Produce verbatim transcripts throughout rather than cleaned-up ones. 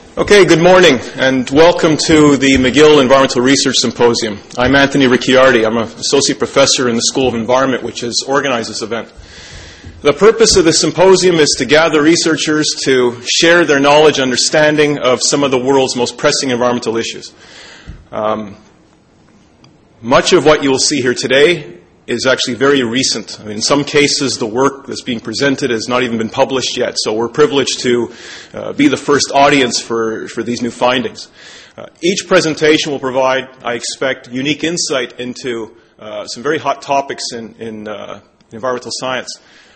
Okay, good morning, and welcome to the McGill Environmental Research Symposium. I'm Anthony Ricciardi. I'm an associate professor in the School of Environment, which has organized this event. The purpose of the symposium is to gather researchers to share their knowledge and understanding of some of the world's most pressing environmental issues. Um, much of what you will see here today is actually very recent. I mean, in some cases, the work that's being presented has not even been published yet, so we're privileged to uh, be the first audience for, for these new findings. Uh, each presentation will provide, I expect, unique insight into uh, some very hot topics in, in uh, environmental science.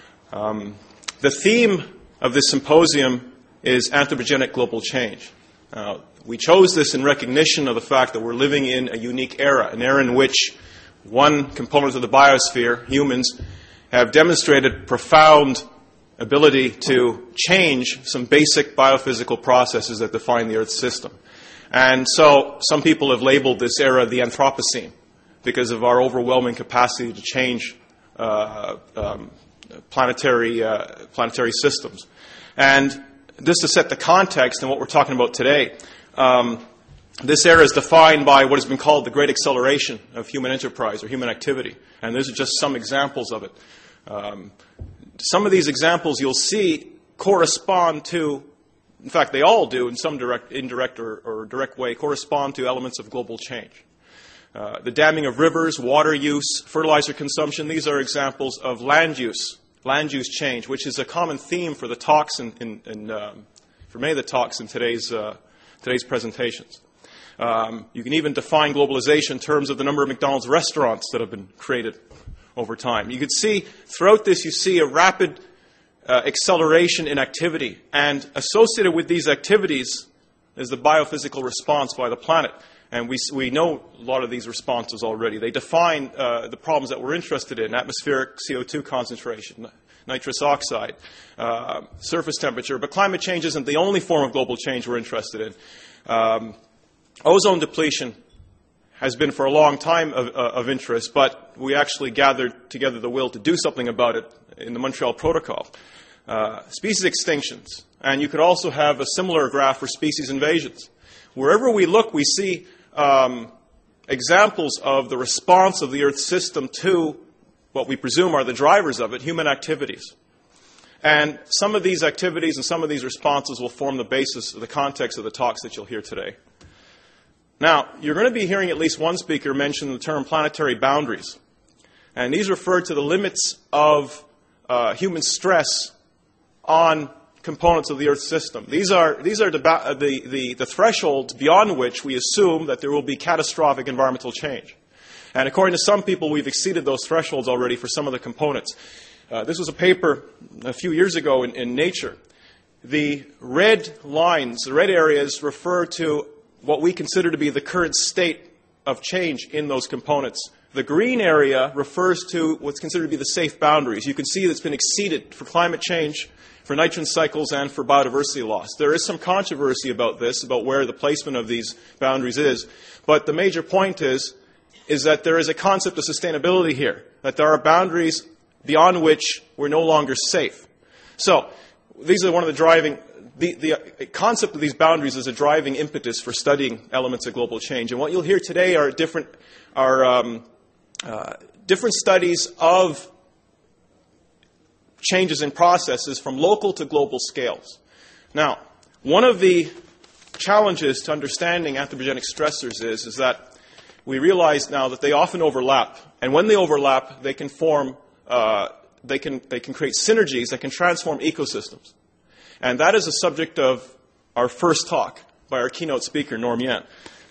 Um, the theme of this symposium is anthropogenic global change. Uh, we chose this in recognition of the fact that we're living in a unique era, an era in which one component of the biosphere, humans, have demonstrated profound ability to change some basic biophysical processes that define the Earth system. And so some people have labeled this era the Anthropocene because of our overwhelming capacity to change uh, um, planetary, uh, planetary systems. And just to set the context and what we're talking about today, um, this era is defined by what has been called the Great Acceleration of human enterprise or human activity. And these are just some examples of it. Um, some of these examples you'll see correspond to, in fact, they all do in some direct, indirect or, or direct way, correspond to elements of global change. Uh, the damming of rivers, water use, fertilizer consumption, these are examples of land use, land use change, which is a common theme for the talks in, in, in um, for many of the talks in today's, uh, today's presentations. Um, you can even define globalization in terms of the number of McDonald's restaurants that have been created over time. You can see throughout this, you see a rapid uh, acceleration in activity. And associated with these activities is the biophysical response by the planet. And we, we know a lot of these responses already. They define uh, the problems that we're interested in: atmospheric C O two concentration, nitrous oxide, uh, surface temperature. But climate change isn't the only form of global change we're interested in. Um, Ozone depletion has been for a long time of, uh, of interest, but we actually gathered together the will to do something about it in the Montreal Protocol. Uh, species extinctions, and you could also have a similar graph for species invasions. Wherever we look, we see um, examples of the response of the Earth system to what we presume are the drivers of it, human activities. And some of these activities and some of these responses will form the basis of the context of the talks that you'll hear today. Now, you're going to be hearing at least one speaker mention the term planetary boundaries. And these refer to the limits of uh, human stress on components of the Earth system. These are, these are the, the, the, the thresholds beyond which we assume that there will be catastrophic environmental change. And according to some people, we've exceeded those thresholds already for some of the components. Uh, this was a paper a few years ago in, in Nature. The red lines, the red areas refer to what we consider to be the current state of change in those components. The green area refers to what's considered to be the safe boundaries. You can see that's been exceeded for climate change, for nitrogen cycles, and for biodiversity loss. There is some controversy about this, about where the placement of these boundaries is. But the major point is, is that there is a concept of sustainability here, that there are boundaries beyond which we're no longer safe. So these are one of the driving The, the concept of these boundaries is a driving impetus for studying elements of global change. And what you'll hear today are different, are, um, uh, different studies of changes in processes from local to global scales. Now, one of the challenges to understanding anthropogenic stressors is, is that we realize now that they often overlap. And when they overlap, they can form, uh, they can, they can create synergies that can transform ecosystems. And that is the subject of our first talk by our keynote speaker, Norm Yen.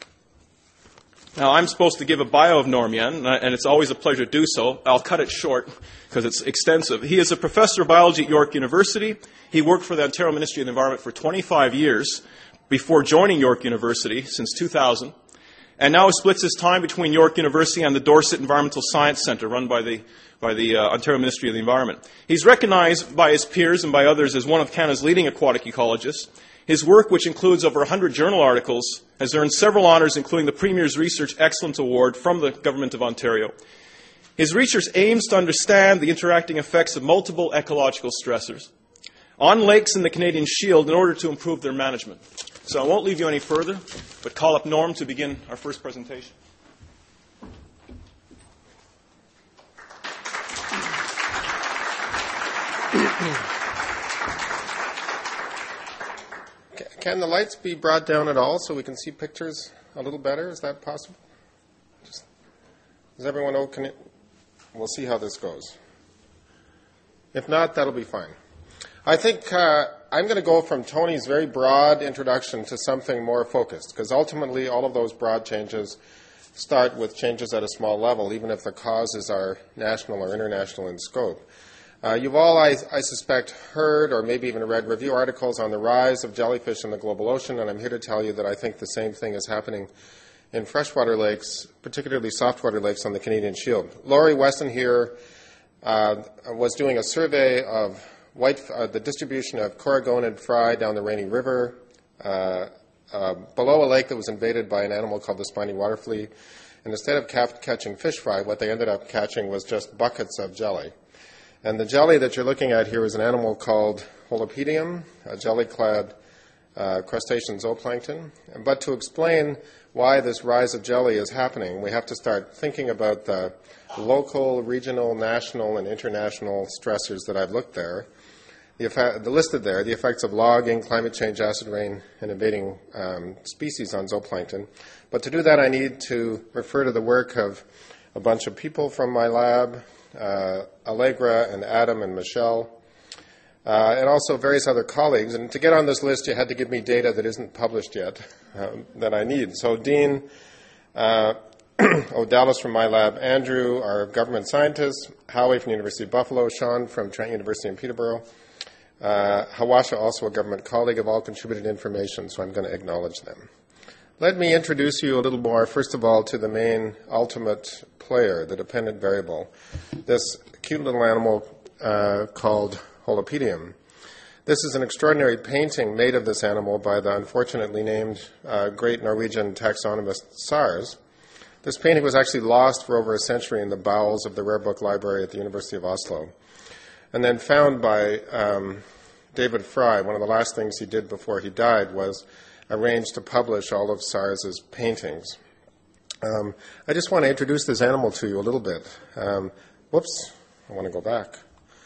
Now, I'm supposed to give a bio of Norm Yen, and it's always a pleasure to do so. I'll cut it short because it's extensive. He is a professor of biology at York University. He worked for the Ontario Ministry of the Environment for twenty-five years before joining York University since two thousand. And now he splits his time between York University and the Dorset Environmental Science Centre, run by the by the uh, Ontario Ministry of the Environment. He's recognized by his peers and by others as one of Canada's leading aquatic ecologists. His work, which includes over one hundred journal articles, has earned several honors, including the Premier's Research Excellence Award from the Government of Ontario. His research aims to understand the interacting effects of multiple ecological stressors on lakes in the Canadian Shield in order to improve their management. So I won't leave you any further, but call up Norm to begin our first presentation. Can the lights be brought down at all so we can see pictures a little better? Is that possible? Just, is everyone okay? We'll see how this goes. If not, that'll be fine. I think uh, I'm going to go from Tony's very broad introduction to something more focused, because ultimately all of those broad changes start with changes at a small level, even if the causes are national or international in scope. Uh, you've all, I, I suspect, heard or maybe even read review articles on the rise of jellyfish in the global ocean, and I'm here to tell you that I think the same thing is happening in freshwater lakes, particularly softwater lakes on the Canadian Shield. Laurie Wesson here uh, was doing a survey of white, uh, the distribution of Coragonid fry down the Rainy River uh, uh, below a lake that was invaded by an animal called the spiny water flea. And instead of ca- catching fish fry, what they ended up catching was just buckets of jelly. And the jelly that you're looking at here is an animal called Holopedium, a jelly-clad uh, crustacean zooplankton. But to explain why this rise of jelly is happening, we have to start thinking about the local, regional, national, and international stressors that I've looked there, the, effect, the listed there, the effects of logging, climate change, acid rain, and invading um, species on zooplankton. But to do that, I need to refer to the work of a bunch of people from my lab, Uh, Allegra and Adam and Michelle, uh, and also various other colleagues. And to get on this list, you had to give me data that isn't published yet um, that I need. So Dean uh, O'Dallas from my lab, Andrew, our government scientist, Howie from the University of Buffalo, Sean from Trent University in Peterborough, uh, Hawasha, also a government colleague, have all contributed information, so I'm going to acknowledge them. Let me introduce you a little more, first of all, to the main ultimate player, the dependent variable, this cute little animal uh, called Holopedium. This is an extraordinary painting made of this animal by the unfortunately named uh, great Norwegian taxonomist Sars. This painting was actually lost for over a century in the bowels of the Rare Book Library at the University of Oslo, and then found by um, David Fry. One of the last things he did before he died was arranged to publish all of Sars's paintings. Um, I just want to introduce this animal to you a little bit. Um, whoops, I want to go back.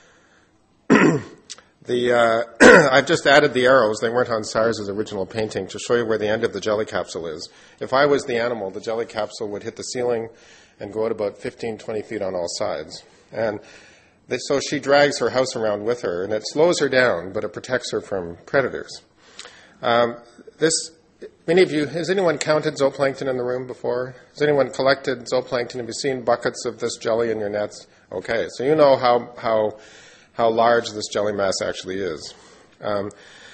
the uh, I've just added the arrows. They weren't on Sars's original painting to show you where the end of the jelly capsule is. If I was the animal, the jelly capsule would hit the ceiling and go out about fifteen, twenty feet on all sides. And they, so she drags her house around with her, and it slows her down, but it protects her from predators. Um, this, many of you, has anyone counted zooplankton in the room before? Has anyone collected zooplankton? Have you seen buckets of this jelly in your nets? Okay, so you know how how how large this jelly mass actually is. Um,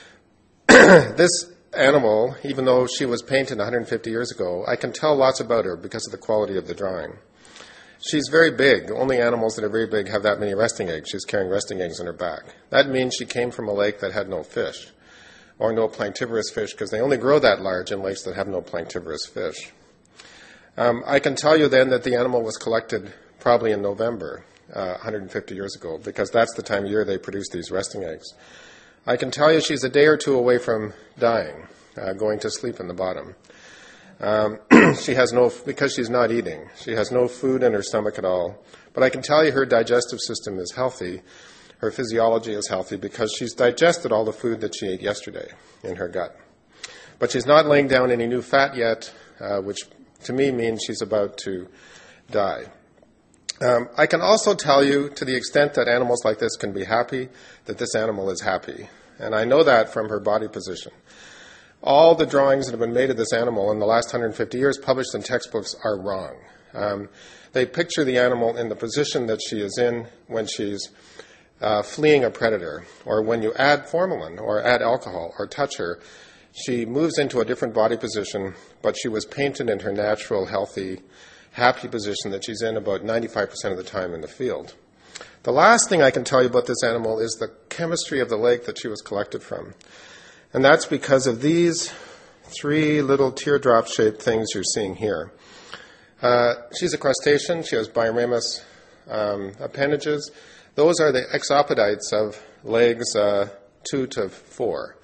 this animal, even though she was painted one hundred fifty years ago, I can tell lots about her because of the quality of the drawing. She's very big. Only animals that are very big have that many resting eggs. She's carrying resting eggs on her back. That means she came from a lake that had no fish, or no planktivorous fish, because they only grow that large in lakes that have no planktivorous fish. Um, I can tell you then that the animal was collected probably in November, uh, one hundred fifty years ago, because that's the time of year they produce these resting eggs. I can tell you she's a day or two away from dying, uh, going to sleep in the bottom. Um, she has no, because she's not eating, she has no food in her stomach at all. But I can tell you her digestive system is healthy. Her physiology is healthy because she's digested all the food that she ate yesterday in her gut. But she's not laying down any new fat yet, uh, which to me means she's about to die. Um, I can also tell you, to the extent that animals like this can be happy, that this animal is happy. And I know that from her body position. All the drawings that have been made of this animal in the last one hundred fifty years published in textbooks are wrong. Um, they picture the animal in the position that she is in when she's Uh, fleeing a predator, or when you add formalin or add alcohol or touch her, she moves into a different body position, but she was painted in her natural, healthy, happy position that she's in about ninety-five percent of the time in the field. The last thing I can tell you about this animal is the chemistry of the lake that she was collected from. And that's because of these three little teardrop-shaped things you're seeing here. Uh, she's a crustacean. She has biramous um, appendages. Those are the exopodites of legs uh, two to four.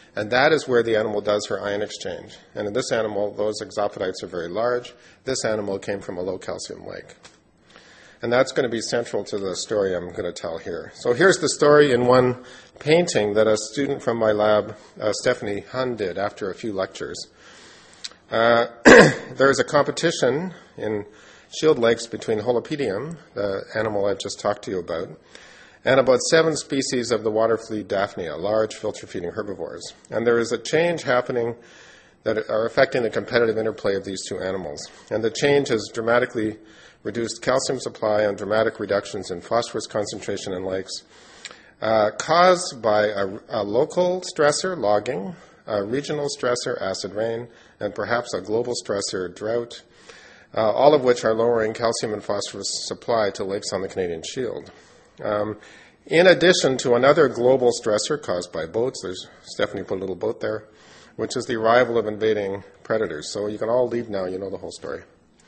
And that is where the animal does her ion exchange. And in this animal, those exopodites are very large. This animal came from a low-calcium lake. And that's going to be central to the story I'm going to tell here. So here's the story in one painting that a student from my lab, uh, Stephanie Hun, did after a few lectures. Uh, there's a competition in shield lakes between Holopedium, the animal I've just talked to you about, and about seven species of the water flea Daphnia, large filter-feeding herbivores. And there is a change happening that are affecting the competitive interplay of these two animals. And the change has dramatically reduced calcium supply and dramatic reductions in phosphorus concentration in lakes, uh, caused by a, a local stressor, logging, a regional stressor, acid rain, and perhaps a global stressor, drought, uh, all of which are lowering calcium and phosphorus supply to lakes on the Canadian Shield. Um, in addition to another global stressor caused by boats, there's Stephanie put a little boat there, which is the arrival of invading predators. So you can all leave now, you know the whole story.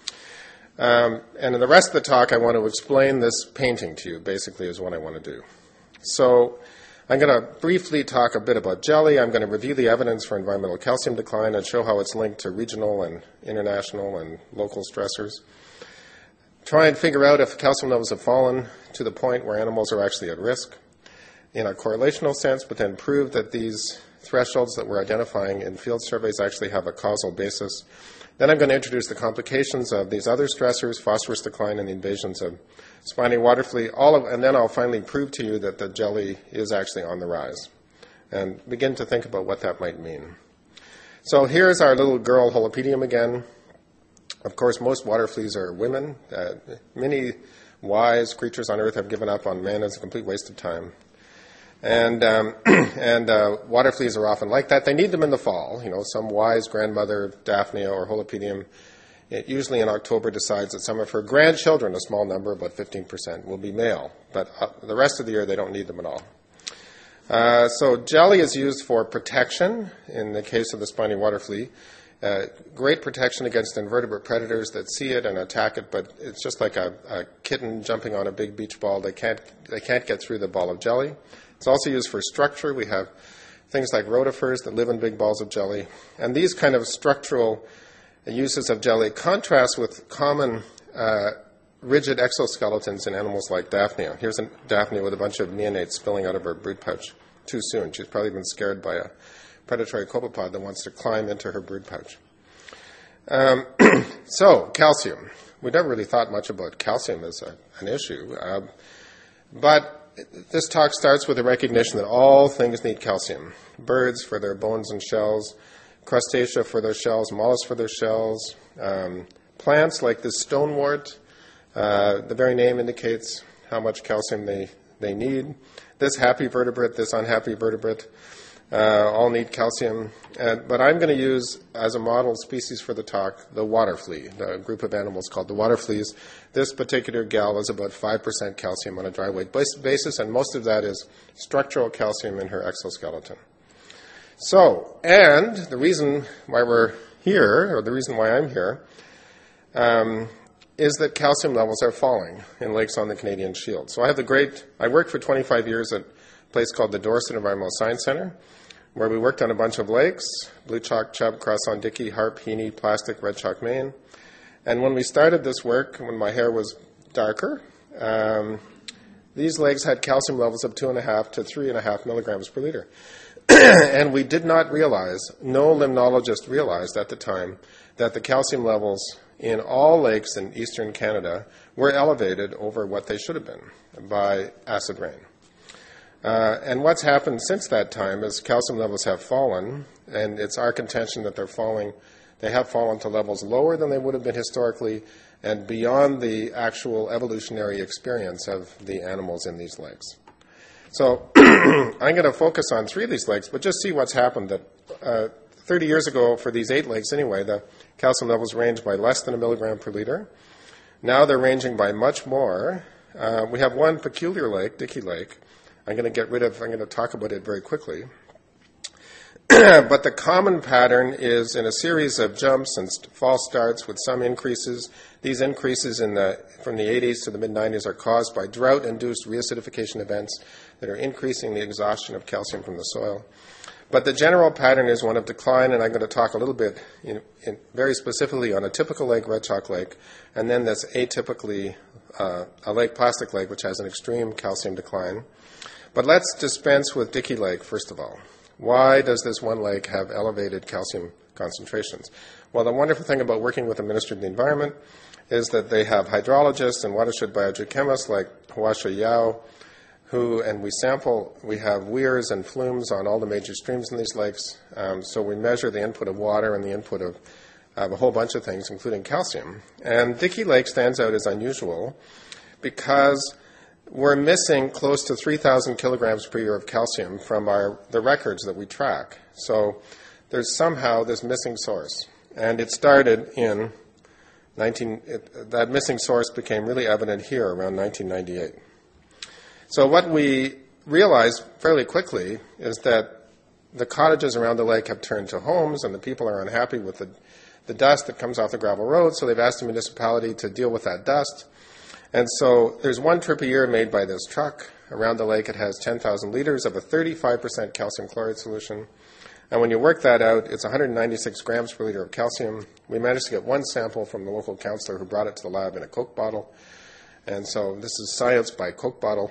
Um, and in the rest of the talk, I want to explain this painting to you, basically, is what I want to do. So I'm going to briefly talk a bit about jelly. I'm going to review the evidence for environmental calcium decline and show how it's linked to regional and international and local stressors. Try and figure out if calcium levels have fallen to the point where animals are actually at risk in a correlational sense, but then prove that these thresholds that we're identifying in field surveys actually have a causal basis. Then I'm going to introduce the complications of these other stressors, phosphorus decline and the invasions of spiny water flea, all of, and then I'll finally prove to you that the jelly is actually on the rise and begin to think about what that might mean. So here's our little girl Holopedium again. Of course, most water fleas are women. Uh, many wise creatures on Earth have given up on men as a complete waste of time. And um, and uh, water fleas are often like that. They need them in the fall. You know, some wise grandmother, Daphnia or Holopedium, it usually in October decides that some of her grandchildren, a small number, about fifteen percent, will be male. But uh, the rest of the year, they don't need them at all. Uh, so jelly is used for protection in the case of the spiny water flea. Uh, great protection against invertebrate predators that see it and attack it, but it's just like a, a kitten jumping on a big beach ball. They can't, they can't get through the ball of jelly. It's also used for structure. We have things like rotifers that live in big balls of jelly. And these kind of structural uses of jelly contrast with common uh, rigid exoskeletons in animals like Daphnia. Here's a Daphnia with a bunch of neonates spilling out of her brood pouch too soon. She's probably been scared by a predatory copepod that wants to climb into her brood pouch. Um, so, calcium. We never really thought much about calcium as a, an issue. Uh, but this talk starts with a recognition that all things need calcium. Birds for their bones and shells, crustacea for their shells, mollusks for their shells, um, plants like this stonewort. Uh, the very name indicates how much calcium they, they need. This happy vertebrate, this unhappy vertebrate, uh, all need calcium. Uh, but I'm going to use as a model species for the talk the water flea, the group of animals called the water fleas. This particular gal is about five percent calcium on a dry weight basis, and most of that is structural calcium in her exoskeleton. So, and the reason why we're here, or the reason why I'm here, um, is that calcium levels are falling in lakes on the Canadian Shield. So I have the great, I worked for twenty-five years at a place called the Dorset Environmental Science Center, where we worked on a bunch of lakes, Blue Chalk, Chub, Cross-on-Dickey, Harp, Heaney, Plastic, Red Chalk, Maine. And when we started this work, when my hair was darker, um, these lakes had calcium levels of two and a half to three and a half milligrams per liter. And we did not realize, no limnologist realized at the time, that the calcium levels in all lakes in eastern Canada were elevated over what they should have been by acid rain. Uh, and what's happened since that time is calcium levels have fallen, and it's our contention that they're falling, they have fallen to levels lower than they would have been historically and beyond the actual evolutionary experience of the animals in these lakes. So I'm going to focus on three of these lakes, but just see what's happened. That uh, thirty years ago, for these eight lakes anyway, the calcium levels ranged by less than a milligram per liter. Now they're ranging by much more. Uh, we have one peculiar lake, Dickey Lake. I'm going to get rid of, I'm going to talk about it very quickly. But the common pattern is in a series of jumps and st- false starts with some increases. These increases in the, from the eighties to the mid nineties are caused by drought-induced reacidification events that are increasing the exhaustion of calcium from the soil. But the general pattern is one of decline, and I'm going to talk a little bit in, in very specifically on a typical lake, Red Chalk Lake, and then that's atypically uh, a lake, Plastic Lake, which has an extreme calcium decline. But let's dispense with Dickey Lake, first of all. Why does this one lake have elevated calcium concentrations? Well, the wonderful thing about working with the Ministry of the Environment is that they have hydrologists and watershed biogeochemists like Huasha Yao, who, and we sample, we have weirs and flumes on all the major streams in these lakes. Um, so we measure the input of water and the input of, of a whole bunch of things, including calcium. And Dickey Lake stands out as unusual because we're missing close to three thousand kilograms per year of calcium from our, the records that we track. So there's somehow this missing source. And it started in nineteen, it, that missing source became really evident here around nineteen ninety-eight. So what we realized fairly quickly is that the cottages around the lake have turned to homes, and the people are unhappy with the, the dust that comes off the gravel road, so they've asked the municipality to deal with that dust. And so there's one trip a year made by this truck. Around the lake it has ten thousand liters of a thirty-five percent calcium chloride solution. And when you work that out, it's one hundred ninety-six grams per liter of calcium. We managed to get one sample from the local councillor who brought it to the lab in a Coke bottle. And so this is science by Coke bottle.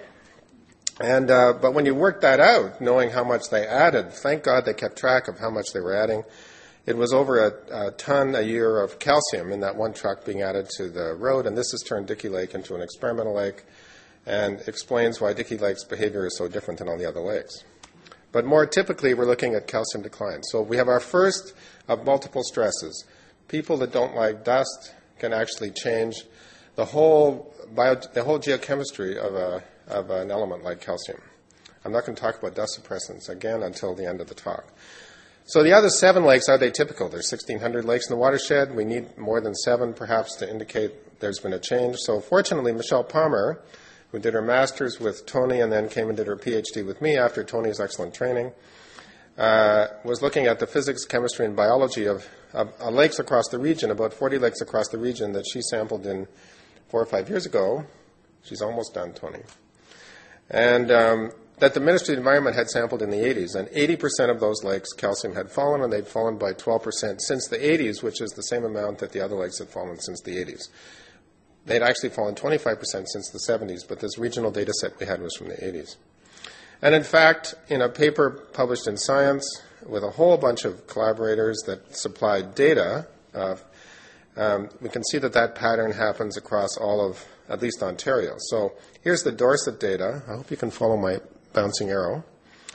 And uh, but when you work that out, knowing how much they added, thank God they kept track of how much they were adding. It was over a, a ton a year of calcium in that one truck being added to the road, and this has turned Dickey Lake into an experimental lake and explains why Dickey Lake's behavior is so different than all the other lakes. But more typically, we're looking at calcium decline. So we have our first of multiple stresses. People that don't like dust can actually change the whole bio, the whole geochemistry of a of an element like calcium. I'm not going to talk about dust suppressants again until the end of the talk. So the other seven lakes are they typical? There's sixteen hundred lakes in the watershed. We need more than seven, perhaps, to indicate there's been a change. So fortunately, Michelle Palmer, who did her master's with Tony and then came and did her PhD with me after Tony's excellent training, uh, was looking at the physics, chemistry, and biology of, of, of lakes across the region, about forty lakes across the region that she sampled in four or five years ago. She's almost done, Tony. And um, that the Ministry of the Environment had sampled in the eighties, and eighty percent of those lakes, calcium had fallen, and they'd fallen by twelve percent since the eighties, which is the same amount that the other lakes had fallen since the eighties. They'd actually fallen twenty-five percent since the seventies, but this regional data set we had was from the eighties. And in fact, in a paper published in Science with a whole bunch of collaborators that supplied data, uh, um, we can see that that pattern happens across all of at least Ontario. So here's the Dorset data. I hope you can follow my bouncing arrow.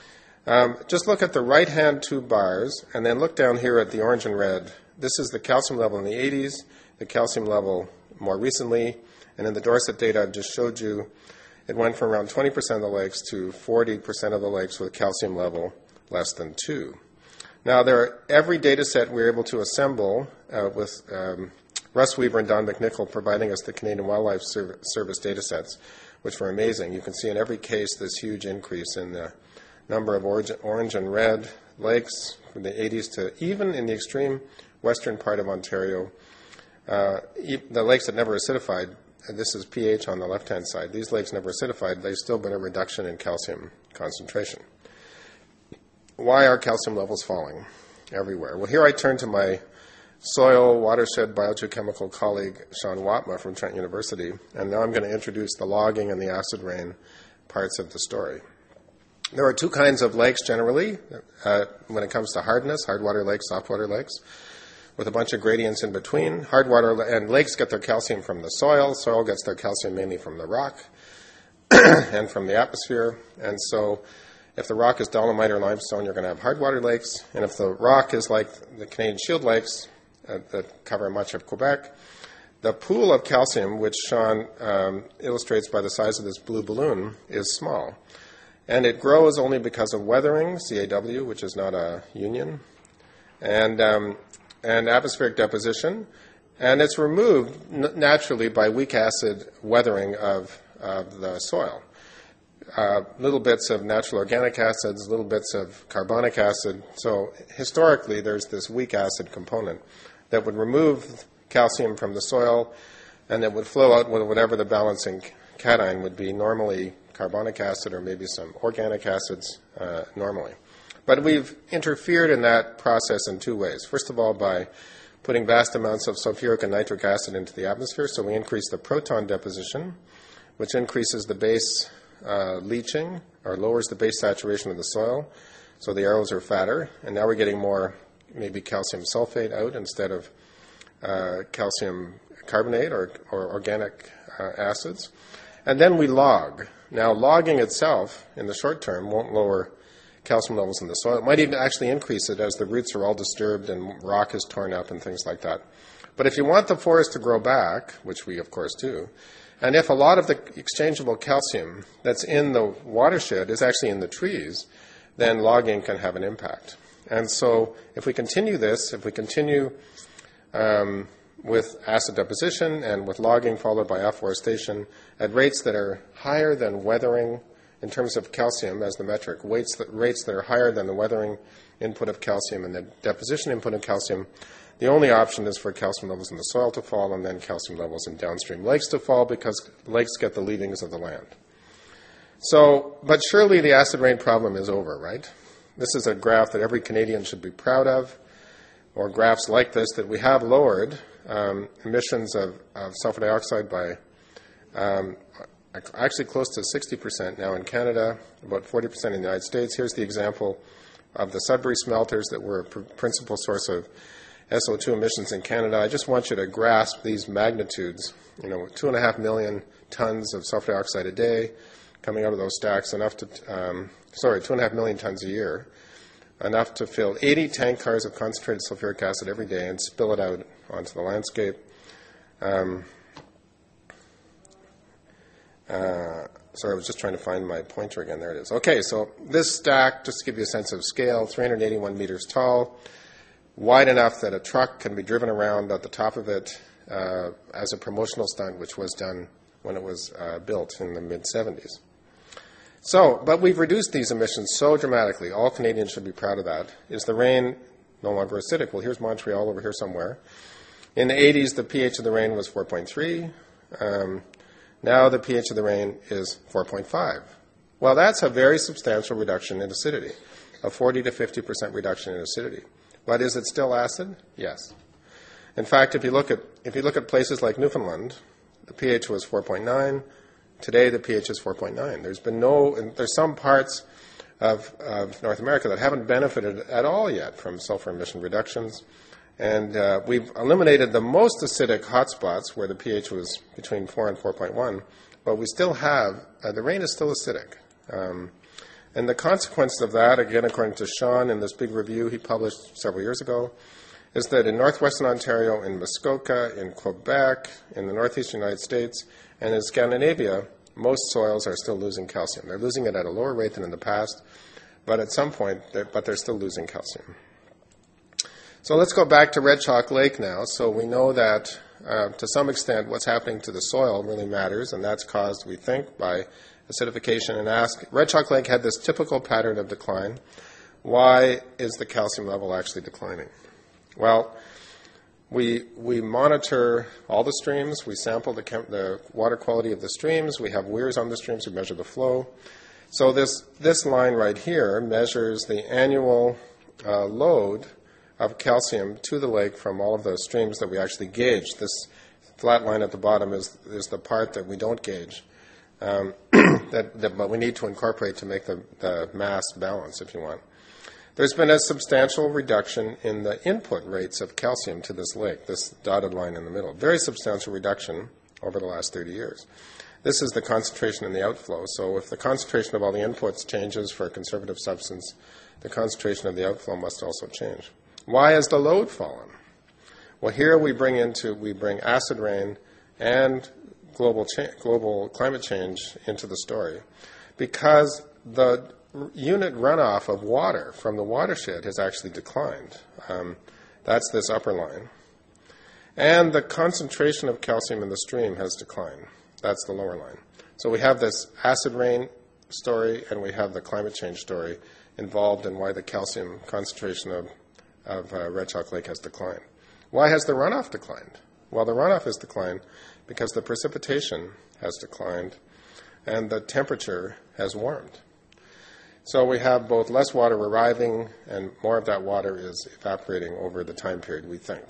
Um, just look at the right-hand two bars, and then look down here at the orange and red. This is the calcium level in the eighties, the calcium level more recently, and in the Dorset data I just showed you, it went from around twenty percent of the lakes to forty percent of the lakes with a calcium level less than two. Now, there are, every data set we're able to assemble uh, with um, Russ Weaver and Don McNichol providing us the Canadian Wildlife Service data sets, which were amazing. You can see in every case this huge increase in the number of orange, orange and red lakes from the eighties to even in the extreme western part of Ontario. Uh, the lakes that never acidified, and this is pH on the left-hand side, these lakes never acidified, there's still been a reduction in calcium concentration. Why are calcium levels falling everywhere? Well, here I turn to my soil watershed biogeochemical colleague Sean Watma from Trent University, and now I'm going to introduce the logging and the acid rain parts of the story. There are two kinds of lakes generally uh, when it comes to hardness, hard water lakes, soft water lakes, with a bunch of gradients in between. Hard water and lakes get their calcium from the soil. Soil gets their calcium mainly from the rock and from the atmosphere. And so if the rock is dolomite or limestone, you're going to have hard water lakes. And if the rock is like the Canadian Shield lakes uh, that cover much of Quebec, the pool of calcium, which Sean um, illustrates by the size of this blue balloon, is small. And it grows only because of weathering, C A W, which is not a union, and um, and atmospheric deposition, and it's removed n- naturally by weak acid weathering of, of the soil. Uh, little bits of natural organic acids, little bits of carbonic acid. So historically, there's this weak acid component that would remove calcium from the soil, and it would flow out with whatever the balancing cation would be, normally carbonic acid or maybe some organic acids uh, normally. But we've interfered in that process in two ways. First of all, by putting vast amounts of sulfuric and nitric acid into the atmosphere, so we increase the proton deposition, which increases the base uh, leaching, or lowers the base saturation of the soil, so the arrows are fatter, and now we're getting more maybe calcium sulfate out instead of uh, calcium carbonate or, or organic uh, acids. And then we log. Now, logging itself, in the short term, won't lower calcium levels in the soil. It might even actually increase it as the roots are all disturbed and rock is torn up and things like that. But if you want the forest to grow back, which we of course do, and if a lot of the exchangeable calcium that's in the watershed is actually in the trees, then logging can have an impact. And so if we continue this, if we continue um, with acid deposition and with logging followed by afforestation at rates that are higher than weathering in terms of calcium as the metric, rates that, rates that are higher than the weathering input of calcium and the deposition input of calcium, the only option is for calcium levels in the soil to fall and then calcium levels in downstream lakes to fall because lakes get the leavings of the land. So, but surely the acid rain problem is over, right? This is a graph that every Canadian should be proud of, or graphs like this, that we have lowered um, emissions of, of sulfur dioxide by um, actually close to sixty percent now in Canada, about forty percent in the United States. Here's the example of the Sudbury smelters that were a pr- principal source of S O two emissions in Canada. I just want you to grasp these magnitudes. You know, two and a half million tons of sulfur dioxide a day coming out of those stacks, enough to, um, sorry, two and a half million tons a year, enough to fill eighty tank cars of concentrated sulfuric acid every day and spill it out onto the landscape. Um, uh, sorry, I was just trying to find my pointer again. There it is. Okay, so this stack, just to give you a sense of scale, three hundred eighty-one meters tall, wide enough that a truck can be driven around at the top of it uh, as a promotional stunt, which was done when it was uh, built in the mid seventies. So, but we've reduced these emissions so dramatically. All Canadians should be proud of that. Is the rain no longer acidic? Well, here's Montreal over here somewhere. In the eighties, the pH of the rain was four point three. Um, now the pH of the rain is four point five. Well, that's a very substantial reduction in acidity, a forty to fifty percent reduction in acidity. But is it still acid? Yes. In fact, if you look at if you look at places like Newfoundland, the pH was four point nine. Today, the pH is four point nine. There's been no, and there's some parts of, of North America that haven't benefited at all yet from sulfur emission reductions. And uh, we've eliminated the most acidic hotspots where the pH was between four and four point one, but we still have, uh, the rain is still acidic. Um, and the consequence of that, again, according to Sean in this big review he published several years ago, is that in northwestern Ontario, in Muskoka, in Quebec, in the northeastern United States, and in Scandinavia, most soils are still losing calcium. They're losing it at a lower rate than in the past, but at some point, they're, but they're still losing calcium. So let's go back to Red Chalk Lake now. So we know that uh, to some extent what's happening to the soil really matters, and that's caused, we think, by acidification. And ask, Red Chalk Lake had this typical pattern of decline. Why is the calcium level actually declining? Well, we we monitor all the streams. We sample the, chem- the water quality of the streams. We have weirs on the streams. We measure the flow. So this, this line right here measures the annual uh, load of calcium to the lake from all of those streams that we actually gauge. This flat line at the bottom is, is the part that we don't gauge, um, that, that, but we need to incorporate to make the, the mass balance, if you want. There's been a substantial reduction in the input rates of calcium to this lake, this dotted line in the middle. Very substantial reduction over the last thirty years. This is the concentration in the outflow. So if the concentration of all the inputs changes for a conservative substance, the concentration of the outflow must also change. Why has the load fallen? Well, here we bring into we bring acid rain and global cha- global climate change into the story, because the unit runoff of water from the watershed has actually declined. Um, that's this upper line. And the concentration of calcium in the stream has declined. That's the lower line. So we have this acid rain story and we have the climate change story involved in why the calcium concentration of, of uh, Red Chalk Lake has declined. Why has the runoff declined? Well, the runoff has declined because the precipitation has declined and the temperature has warmed. So we have both less water arriving and more of that water is evaporating over the time period, we think.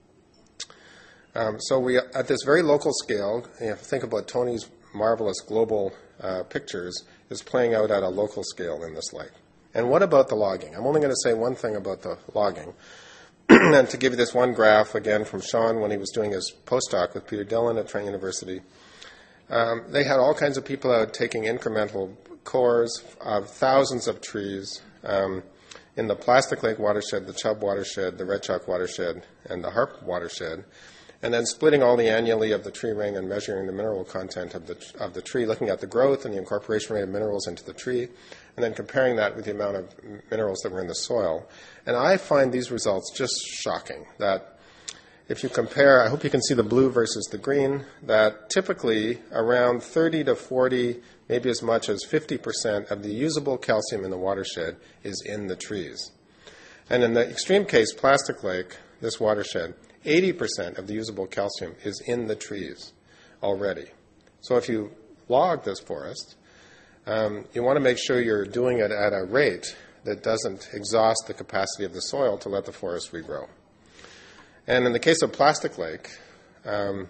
Um, so we, at this very local scale, you have to think about Tony's marvelous global uh, pictures, is playing out at a local scale in this lake. And what about the logging? I'm only going to say one thing about the logging. And to give you this one graph, again, from Sean when he was doing his postdoc with Peter Dillon at Trent University, um, they had all kinds of people out taking incremental cores of thousands of trees um, in the Plastic Lake watershed, the Chubb watershed, the Red Chalk watershed, and the Harp watershed, and then splitting all the annually of the tree ring and measuring the mineral content of the, of the tree, looking at the growth and the incorporation rate of minerals into the tree, and then comparing that with the amount of minerals that were in the soil. And I find these results just shocking, that if you compare, I hope you can see the blue versus the green, that typically around thirty to forty, maybe as much as fifty percent of the usable calcium in the watershed is in the trees. And in the extreme case, Plastic Lake, this watershed, eighty percent of the usable calcium is in the trees already. So if you log this forest, um, you want to make sure you're doing it at a rate that doesn't exhaust the capacity of the soil to let the forest regrow. And in the case of Plastic Lake, um,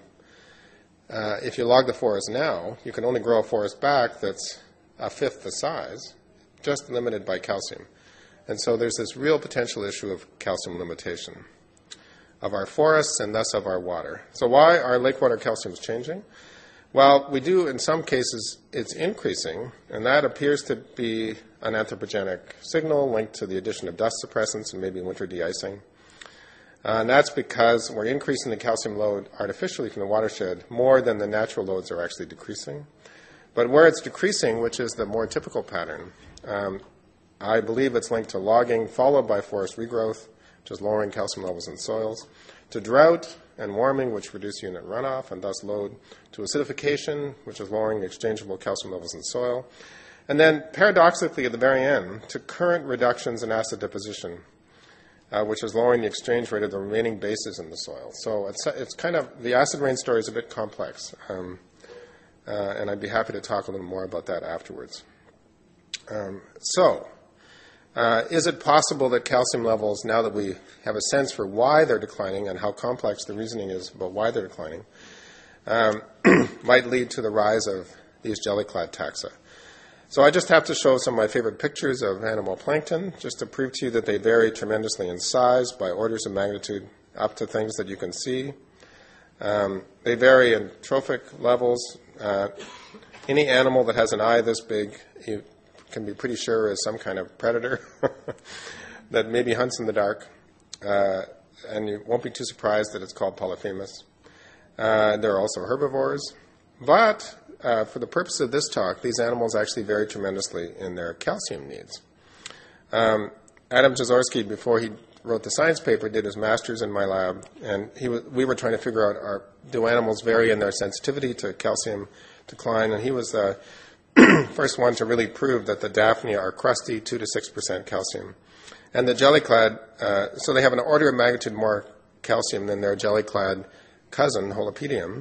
uh, if you log the forest now, you can only grow a forest back that's a fifth the size, just limited by calcium. And so there's this real potential issue of calcium limitation of our forests and thus of our water. So why are lake water calciums changing? Well, we do, in some cases, it's increasing, and that appears to be an anthropogenic signal linked to the addition of dust suppressants and maybe winter de-icing. Uh, and that's because we're increasing the calcium load artificially from the watershed more than the natural loads are actually decreasing. But where it's decreasing, which is the more typical pattern, um, I believe it's linked to logging followed by forest regrowth, which is lowering calcium levels in soils, to drought and warming, which reduce unit runoff and thus load, to acidification, which is lowering the exchangeable calcium levels in soil, and then paradoxically at the very end, to current reductions in acid deposition, uh, which is lowering the exchange rate of the remaining bases in the soil. So it's, it's kind of, the acid rain story is a bit complex, um, uh, and I'd be happy to talk a little more about that afterwards. Um, so, Uh, is it possible that calcium levels, now that we have a sense for why they're declining and how complex the reasoning is about why they're declining, um, might lead to the rise of these jelly-clad taxa? So I just have to show some of my favorite pictures of animal plankton, just to prove to you that they vary tremendously in size by orders of magnitude up to things that you can see. Um, they vary in trophic levels. Uh, any animal that has an eye this big, you can be pretty sure is some kind of predator that maybe hunts in the dark. Uh, and you won't be too surprised that it's called Polyphemus. Uh, there are also herbivores. But uh, for the purpose of this talk, these animals actually vary tremendously in their calcium needs. Um, Adam Jaworski, before he wrote the science paper, did his master's in my lab, and he w- we were trying to figure out, are, do animals vary in their sensitivity to calcium decline? And he was uh, first one to really prove that the Daphnia are crusty, two to six percent calcium. And the jelly-clad, uh, so they have an order of magnitude more calcium than their jelly-clad cousin, Holopedium.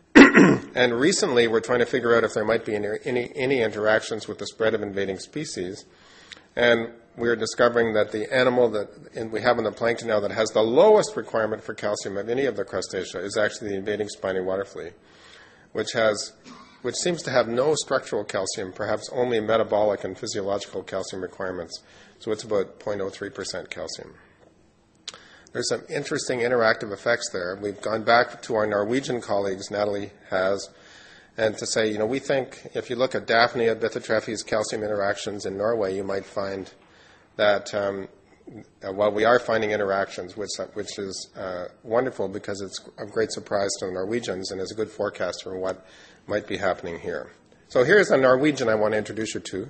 And recently we're trying to figure out if there might be any, any, any interactions with the spread of invading species. And we're discovering that the animal that in, we have in the plankton now that has the lowest requirement for calcium of any of the crustacea is actually the invading spiny water flea, which has which seems to have no structural calcium, perhaps only metabolic and physiological calcium requirements. So it's about zero point zero three percent calcium. There's some interesting interactive effects there. We've gone back to our Norwegian colleagues, Natalie has, and to say, you know, we think if you look at Daphnia Bythotrephes calcium interactions in Norway, you might find that um, uh, while we are finding interactions, which, which is uh, wonderful because it's a great surprise to the Norwegians and is a good forecast for what might be happening here. So here's a Norwegian I want to introduce you to,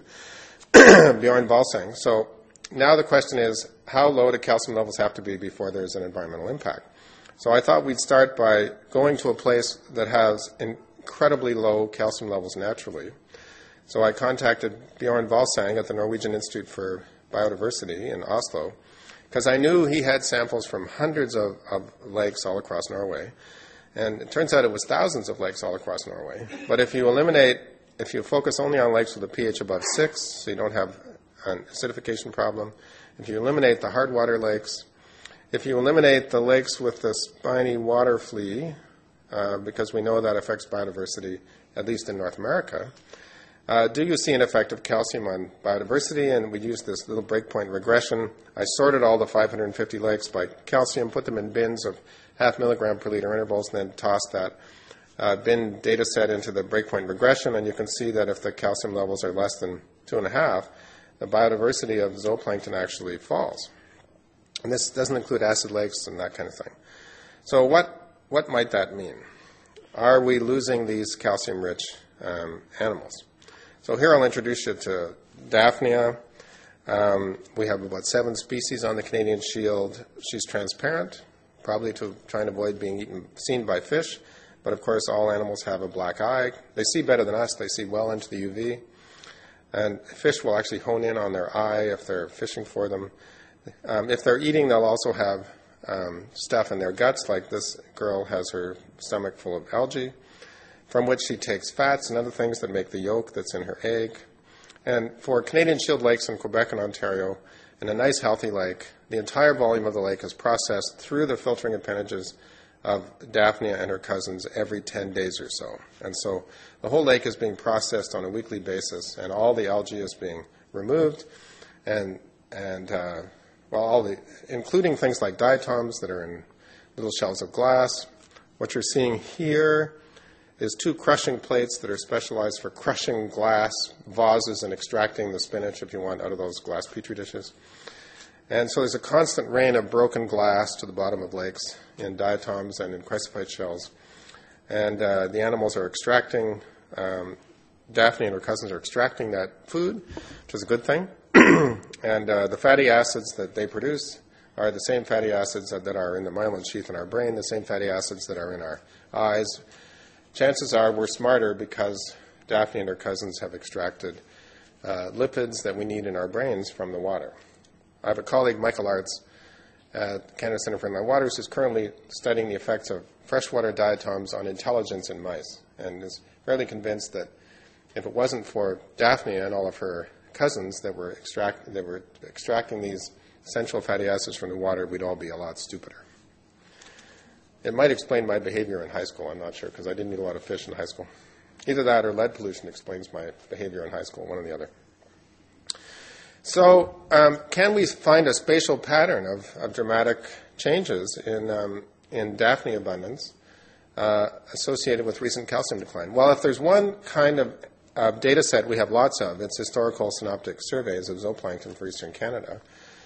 Bjorn Valseng. So now the question is, how low do calcium levels have to be before there's an environmental impact? So I thought we'd start by going to a place that has incredibly low calcium levels naturally. So I contacted Bjorn Valseng at the Norwegian Institute for Biodiversity in Oslo, because I knew he had samples from hundreds of, of lakes all across Norway. And it turns out it was thousands of lakes all across Norway. But if you eliminate, if you focus only on lakes with a pH above six, so you don't have an acidification problem, if you eliminate the hard water lakes, if you eliminate the lakes with the spiny water flea, uh, because we know that affects biodiversity, at least in North America, uh, do you see an effect of calcium on biodiversity? And we used this little breakpoint regression. I sorted all the five hundred fifty lakes by calcium, put them in bins of half milligram per liter intervals, and then tossed that uh, bin data set into the breakpoint regression. And you can see that if the calcium levels are less than two and a half, the biodiversity of zooplankton actually falls. And this doesn't include acid lakes and that kind of thing. So what, what might that mean? Are we losing these calcium-rich um, animals? So here I'll introduce you to Daphnia. Um, we have about seven species on the Canadian Shield. She's transparent, probably to try and avoid being eaten, seen by fish. But of course, all animals have a black eye. They see better than us. They see well into the U V. And fish will actually hone in on their eye if they're fishing for them. Um, if they're eating, they'll also have um, stuff in their guts, like this girl has her stomach full of algae, from which she takes fats and other things that make the yolk that's in her egg. And for Canadian Shield lakes in Quebec and Ontario, in a nice healthy lake, the entire volume of the lake is processed through the filtering appendages of Daphnia and her cousins every ten days or so. And so the whole lake is being processed on a weekly basis, and all the algae is being removed, and, and uh, well, all the, including things like diatoms that are in little shells of glass. What you're seeing here is two crushing plates that are specialized for crushing glass vases and extracting the spinach, if you want, out of those glass petri dishes. And so there's a constant rain of broken glass to the bottom of lakes in diatoms and in chrysophyte shells. And uh, the animals are extracting, um, Daphnia and her cousins are extracting that food, which is a good thing. And uh, the fatty acids that they produce are the same fatty acids that, that are in the myelin sheath in our brain, the same fatty acids that are in our eyes. Chances are we're smarter because Daphnia and her cousins have extracted uh, lipids that we need in our brains from the water. I have a colleague, Michael Arts, at Canada Centre for Inland Waters, who's currently studying the effects of freshwater diatoms on intelligence in mice, and is fairly convinced that if it wasn't for Daphnia and all of her cousins that were, extract, that were extracting these essential fatty acids from the water, we'd all be a lot stupider. It might explain my behavior in high school, I'm not sure, because I didn't eat a lot of fish in high school. Either that or lead pollution explains my behavior in high school, one or the other. So um, can we find a spatial pattern of, of dramatic changes in, um, in Daphnia abundance uh, associated with recent calcium decline? Well, if there's one kind of uh, data set we have lots of, it's historical synoptic surveys of zooplankton for eastern Canada.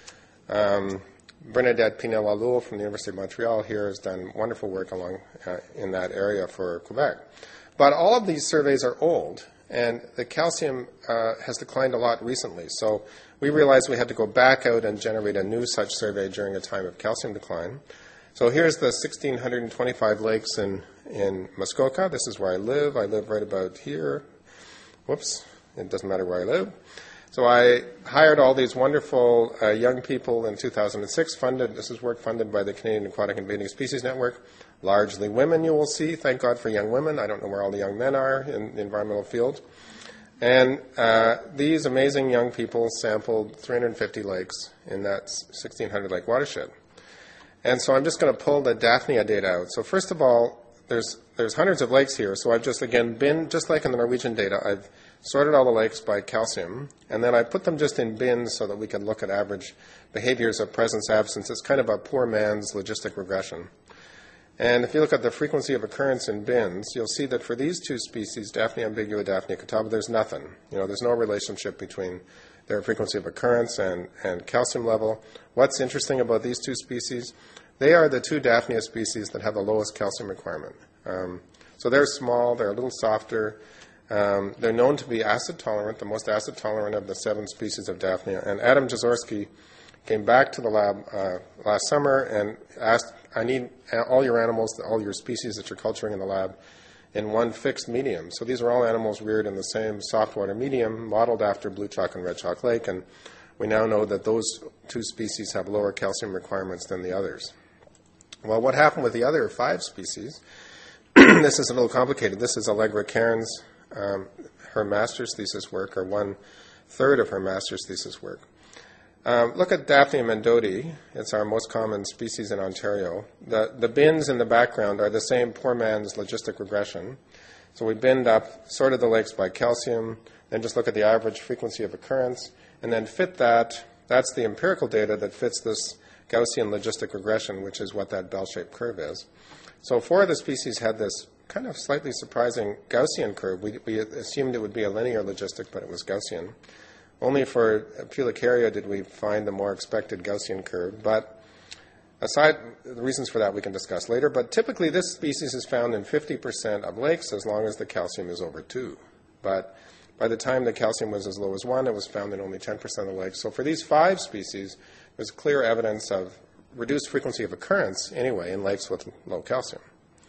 Um, Bernadette Pinel-Lalou from the University of Montreal here has done wonderful work along uh, in that area for Quebec. But all of these surveys are old, and the calcium uh, has declined a lot recently. So we realized we had to go back out and generate a new such survey during a time of calcium decline. So here's the one thousand six hundred twenty-five lakes in, in Muskoka. This is where I live. I live right about here. Whoops, it doesn't matter where I live. So I hired all these wonderful uh, young people in two thousand six, funded, this is work funded by the Canadian Aquatic Invading Species Network, largely women you will see, thank God for young women. I don't know where all the young men are in the environmental field. And uh, these amazing young people sampled three hundred fifty lakes in that sixteen hundred lake watershed. And so I'm just going to pull the Daphnia data out. So first of all, there's, there's hundreds of lakes here, so I've just, again, been, just like in the Norwegian data, I've sorted all the lakes by calcium, and then I put them just in bins so that we can look at average behaviors of presence absence. It's kind of a poor man's logistic regression. And if you look at the frequency of occurrence in bins, you'll see that for these two species, Daphnia ambigua, Daphnia catawba, there's nothing. You know, there's no relationship between their frequency of occurrence and, and calcium level. What's interesting about these two species, they are the two Daphnia species that have the lowest calcium requirement. Um, so they're small, they're a little softer. Um, they're known to be acid tolerant, the most acid tolerant of the seven species of Daphnia. And Adam Jaworski came back to the lab uh, last summer and asked, I need all your animals, all your species that you're culturing in the lab in one fixed medium. So these are all animals reared in the same softwater medium, modeled after Blue Chalk and Red Chalk Lake, and we now know that those two species have lower calcium requirements than the others. Well, what happened with the other five species? This is a little complicated. This is Allegra Cairns. Um, her master's thesis work, or one third of her master's thesis work. Um, look at Daphnia mendoti. It's our most common species in Ontario. The, the bins in the background are the same poor man's logistic regression. So we binned up, sorted the lakes by calcium, then just look at the average frequency of occurrence, and then fit that. That's the empirical data that fits this Gaussian logistic regression, which is what that bell-shaped curve is. So four of the species had this kind of slightly surprising Gaussian curve. We, we assumed it would be a linear logistic, but it was Gaussian. Only for Pulicaria did we find the more expected Gaussian curve. But aside, the reasons for that we can discuss later. But typically this species is found in fifty percent of lakes as long as the calcium is over two. But by the time the calcium was as low as one, it was found in only ten percent of lakes. So for these five species, there's clear evidence of reduced frequency of occurrence anyway in lakes with low calcium.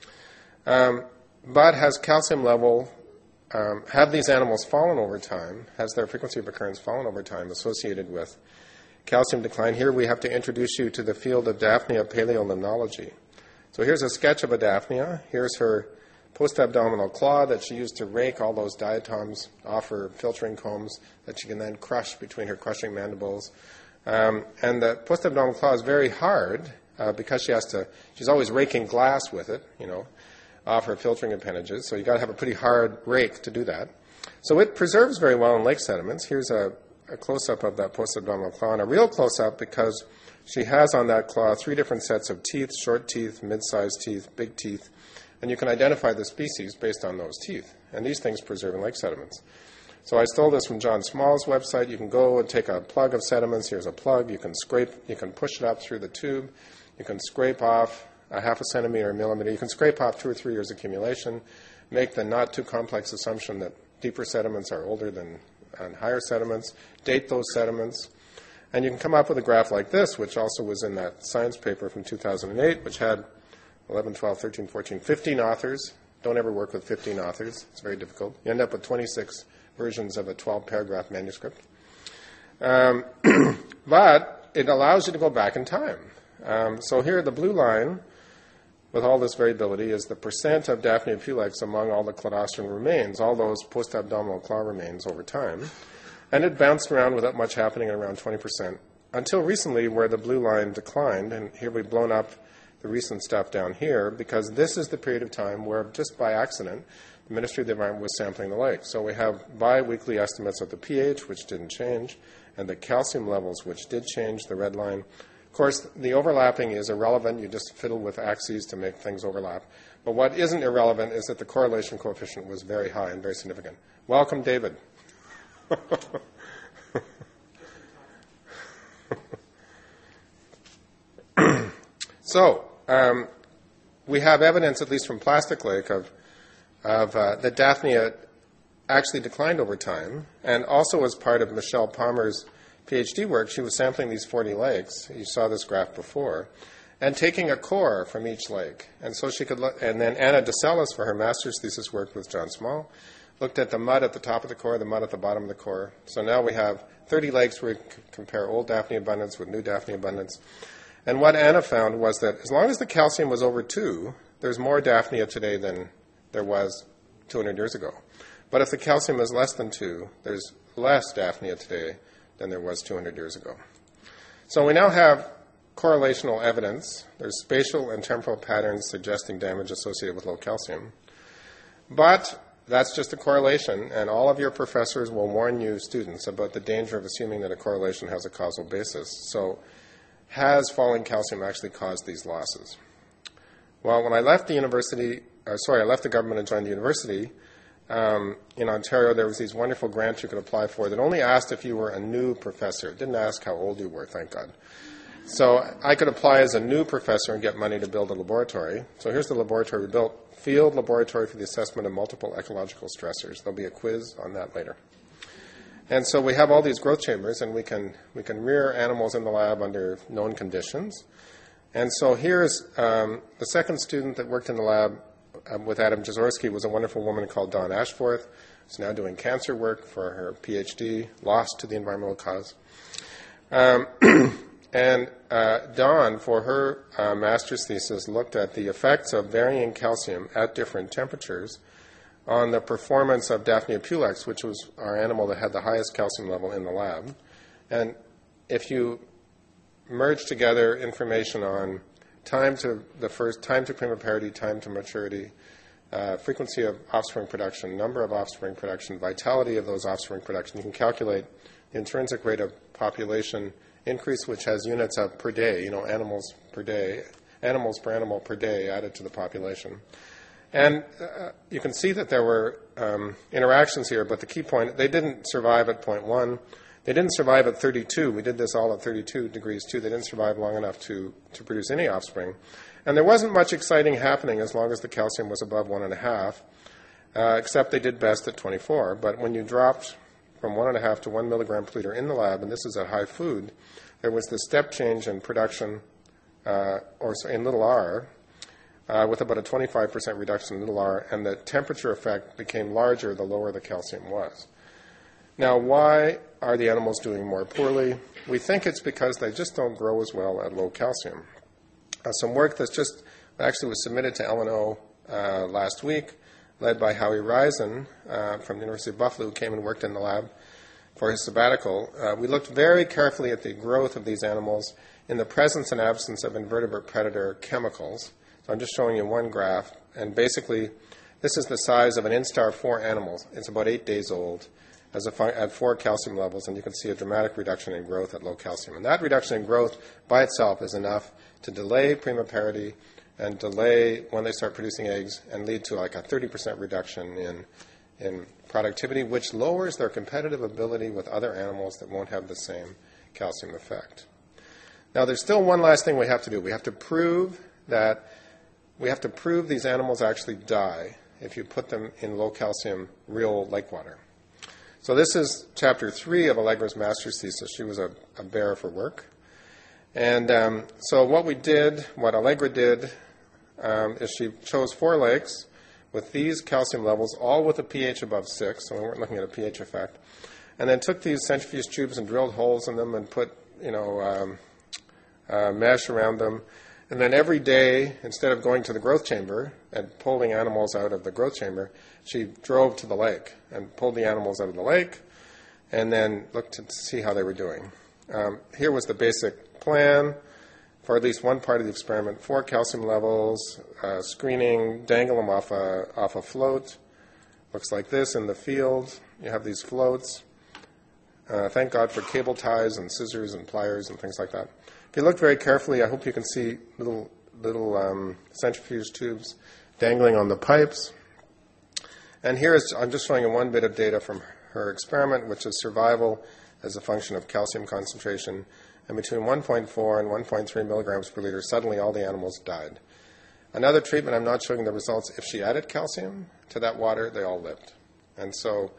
Um, but has calcium level, um, have these animals fallen over time? Has their frequency of occurrence fallen over time associated with calcium decline? Here we have to introduce you to the field of Daphnia paleolimnology. So here's a sketch of a Daphnia. Here's her post-abdominal claw that she used to rake all those diatoms off her filtering combs that she can then crush between her crushing mandibles. Um, and the post-abdominal claw is very hard uh, because she has to, she's always raking glass with it, you know, off her filtering appendages. So you've got to have a pretty hard rake to do that. So it preserves very well in lake sediments. Here's a, a close-up of that post-abdominal claw, and a real close-up because she has on that claw three different sets of teeth, short teeth, mid-sized teeth, big teeth. And you can identify the species based on those teeth. And these things preserve in lake sediments. So I stole this from John Small's website. You can go and take a plug of sediments. Here's a plug. You can scrape, you can push it up through the tube. You can scrape off a half a centimeter, a millimeter. You can scrape off two or three years accumulation, make the not too complex assumption that deeper sediments are older than and higher sediments, date those sediments. And you can come up with a graph like this, which also was in that science paper from two thousand eight, which had eleven, twelve, thirteen, fourteen, fifteen authors. Don't ever work with fifteen authors. It's very difficult. You end up with twenty-six versions of a twelve-paragraph manuscript. Um, but it allows you to go back in time. Um, so here, the blue line, with all this variability, is the percent of Daphnia pulex among all the cladostrum remains, all those post-abdominal claw remains over time. And it bounced around without much happening at around twenty percent, until recently where the blue line declined. And here we've blown up the recent stuff down here, because this is the period of time where, just by accident, the Ministry of the Environment was sampling the lake. So we have bi-weekly estimates of the pH, which didn't change, and the calcium levels, which did change, the red line. Of course, the overlapping is irrelevant. You just fiddle with axes to make things overlap. But what isn't irrelevant is that the correlation coefficient was very high and very significant. Welcome, David. So, um, we have evidence, at least from Plastic Lake, of, of uh, that Daphnia actually declined over time. And also as part of Michelle Palmer's PhD work, she was sampling these forty lakes. You saw this graph before. And taking a core from each lake. And so she could look, and then Anna DeSellis, for her master's thesis work with John Small, looked at the mud at the top of the core, the mud at the bottom of the core. So now we have thirty lakes where we c- compare old Daphnia abundance with new Daphnia abundance. And what Anna found was that as long as the calcium was over two, there's more Daphnia today than there was two hundred years ago. But if the calcium is less than two, there's less Daphnia today than there was two hundred years ago. So we now have correlational evidence. There's spatial and temporal patterns suggesting damage associated with low calcium. But that's just a correlation, and all of your professors will warn you students about the danger of assuming that a correlation has a causal basis. So has falling calcium actually caused these losses? Well, when I left the university, uh, sorry, I left the government and joined the university, um, in Ontario, there was these wonderful grants you could apply for that only asked if you were a new professor. It didn't ask how old you were, thank God. So I could apply as a new professor and get money to build a laboratory. So here's the laboratory we built, Field Laboratory for the Assessment of Multiple Ecological Stressors. There'll be a quiz on that later. And so we have all these growth chambers, and we can we can rear animals in the lab under known conditions. And so here's um, the second student that worked in the lab uh, with Adam Jaworski was a wonderful woman called Dawn Ashforth, who's now doing cancer work for her PhD, lost to the environmental cause. Um, and uh, Dawn, for her uh, master's thesis, looked at the effects of varying calcium at different temperatures on the performance of Daphnia pulex, which was our animal that had the highest calcium level in the lab. And if you merge together information on time to the first time to primiparity, time to maturity, uh, frequency of offspring production, number of offspring production, vitality of those offspring production, you can calculate the intrinsic rate of population increase, which has units of per day, you know, animals per day, animals per animal per day added to the population. And uh, you can see that there were um, interactions here, but the key point, they didn't survive at point one. They didn't survive at thirty-two. We did this all at thirty-two degrees, too. They didn't survive long enough to, to produce any offspring. And there wasn't much exciting happening as long as the calcium was above one point five, uh, except they did best at twenty-four. But when you dropped from one point five to one milligram per liter in the lab, and this is at high food, there was this step change in production, uh, or in little r, uh, with about a twenty-five percent reduction in little r, and the temperature effect became larger the lower the calcium was. Now, why are the animals doing more poorly? We think it's because they just don't grow as well at low calcium. Uh, some work that's just actually was submitted to L N O uh, last week, led by Howie Risen uh, from the University of Buffalo, who came and worked in the lab for his sabbatical. Uh, we looked very carefully at the growth of these animals in the presence and absence of invertebrate predator chemicals. So I'm just showing you one graph, and basically this is the size of an instar four animal. It's about eight days old as a fi- at four calcium levels, and you can see a dramatic reduction in growth at low calcium. And that reduction in growth by itself is enough to delay primiparity and delay when they start producing eggs and lead to like a thirty percent reduction in, in productivity, which lowers their competitive ability with other animals that won't have the same calcium effect. Now, there's still one last thing we have to do. We have to prove that we have to prove these animals actually die if you put them in low calcium real lake water. So this is chapter three of Allegra's master's thesis. She was a, a bear for work. And um, so what we did, what Allegra did, um, is she chose four lakes with these calcium levels, all with a pH above six, so we weren't looking at a pH effect, and then took these centrifuge tubes and drilled holes in them and put, you know, um, uh, mesh around them. And then every day, instead of going to the growth chamber and pulling animals out of the growth chamber, she drove to the lake and pulled the animals out of the lake and then looked to see how they were doing. Um, here was the basic plan for at least one part of the experiment: four calcium levels, uh, screening, dangle them off a, off a float. Looks like this in the field. You have these floats. Uh, thank God for cable ties and scissors and pliers and things like that. If you look very carefully, I hope you can see little little um, centrifuge tubes dangling on the pipes. And here is, I'm just showing you one bit of data from her experiment, which is survival as a function of calcium concentration. And between one point four and one point three milligrams per liter, suddenly all the animals died. Another treatment, I'm not showing the results. If she added calcium to that water, they all lived. And so,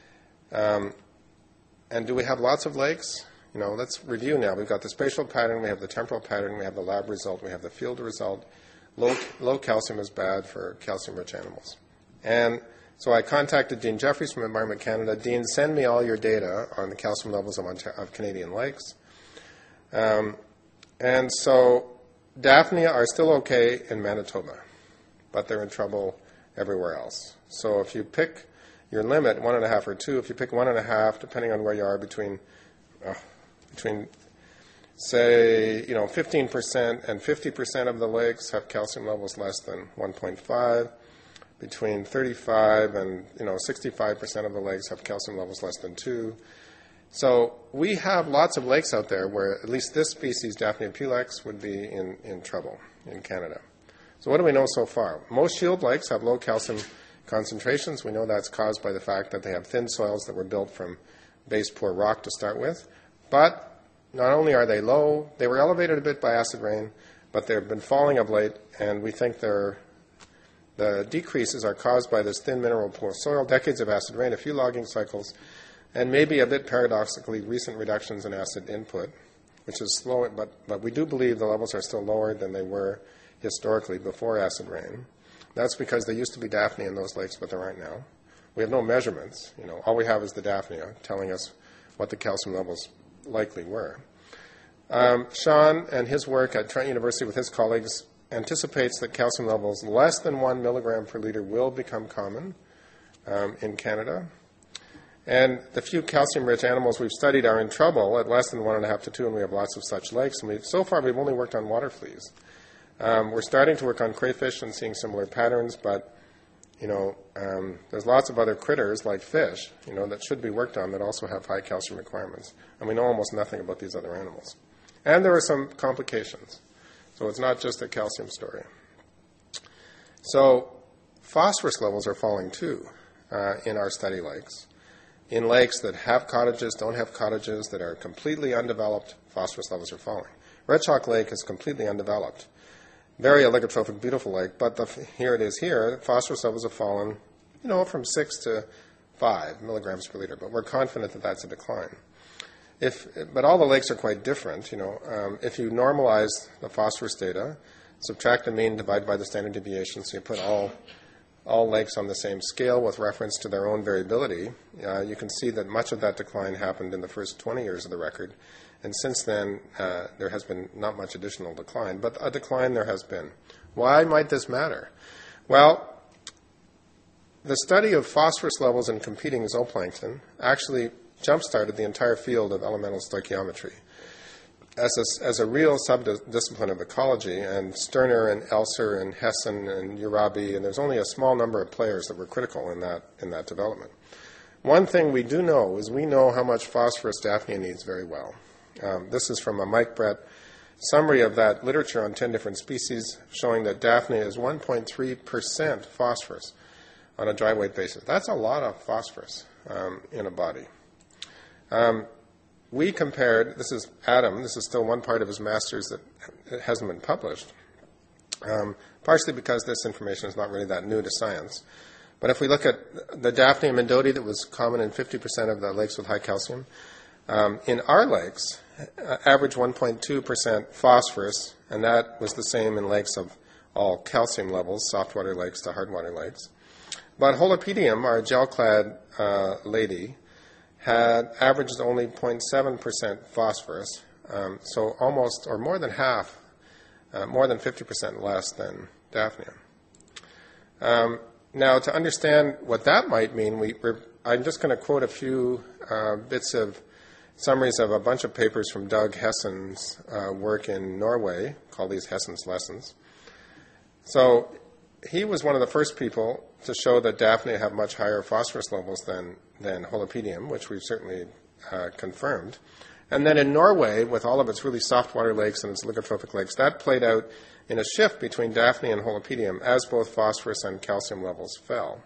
um, and do we have lots of lakes? You know, let's review now. We've got the spatial pattern, we have the temporal pattern, we have the lab result, we have the field result. Low, low calcium is bad for calcium-rich animals. And so I contacted Dean Jeffries from Environment Canada. Dean, send me all your data on the calcium levels of, of Canadian lakes. Um, and so Daphnia are still okay in Manitoba, but they're in trouble everywhere else. So if you pick your limit, one and a half or two, if you pick one and a half, depending on where you are, between uh, between say, you know, fifteen percent and fifty percent of the lakes have calcium levels less than one point five. Between thirty-five and, you know, sixty-five percent of the lakes have calcium levels less than two. So we have lots of lakes out there where at least this species, Daphnia pulex, would be in, in trouble in Canada. So what do we know so far? Most shield lakes have low calcium concentrations. We know that's caused by the fact that they have thin soils that were built from base poor rock to start with. But not only are they low, they were elevated a bit by acid rain, but they've been falling of late, and we think they're the decreases are caused by this thin mineral poor soil, decades of acid rain, a few logging cycles, and maybe a bit paradoxically recent reductions in acid input, which is slow, but, but we do believe the levels are still lower than they were historically before acid rain. That's because there used to be Daphnia in those lakes, but there aren't now. We have no measurements. You know, all we have is the Daphnia telling us what the calcium levels likely were. Um, Sean and his work at Trent University with his colleagues anticipates that calcium levels less than one milligram per liter will become common um, in Canada. And the few calcium-rich animals we've studied are in trouble at less than one and a half to two, and we have lots of such lakes. And we've, so far, we've only worked on water fleas. Um, we're starting to work on crayfish and seeing similar patterns, but you know, um, there's lots of other critters like fish, you know, that should be worked on that also have high calcium requirements, and we know almost nothing about these other animals. And there are some complications, so it's not just a calcium story. So phosphorus levels are falling too uh, in our study lakes. In lakes that have cottages, don't have cottages, that are completely undeveloped, phosphorus levels are falling. Red Chalk Lake is completely undeveloped. Very oligotrophic, beautiful lake, but the, here it is here, phosphorus levels have fallen, you know, from six to five milligrams per liter, but we're confident that that's a decline. If, but all the lakes are quite different, you know. Um, if you normalize the phosphorus data, subtract the mean, divide by the standard deviation, so you put all all lakes on the same scale with reference to their own variability, uh, you can see that much of that decline happened in the first twenty years of the record. And since then, uh, there has been not much additional decline, but a decline there has been. Why might this matter? Well, the study of phosphorus levels in competing zooplankton actually jump-started the entire field of elemental stoichiometry as a, as a real subdiscipline of ecology, and Sterner and Elser and Hessen and Urabi, and there's only a small number of players that were critical in that, in that development. One thing we do know is we know how much phosphorus Daphnia needs very well. Um, this is from a Mike Brett summary of that literature on ten different species, showing that Daphnia is one point three percent phosphorus on a dry weight basis. That's a lot of phosphorus um, in a body. Um, we compared, this is Adam, this is still one part of his master's that hasn't been published, um, partially because this information is not really that new to science. But if we look at the Daphnia mendoti that was common in fifty percent of the lakes with high calcium, um, in our lakes, uh, average one point two percent phosphorus, and that was the same in lakes of all calcium levels, soft water lakes to hard water lakes. But Holopedium, our gel-clad uh, lady, had averaged only zero point seven percent phosphorus, um, so almost, or more than half, uh, more than fifty percent less than Daphnia. Um, now, to understand what that might mean, we, we're, I'm just going to quote a few uh, bits of summaries of a bunch of papers from Doug Hessen's uh, work in Norway, called these Hessen's Lessons. So he was one of the first people to show that Daphnia have much higher phosphorus levels than, than Holopedium, which we've certainly uh, confirmed. And then in Norway, with all of its really soft water lakes and its oligotrophic lakes, that played out in a shift between Daphnia and Holopedium as both phosphorus and calcium levels fell.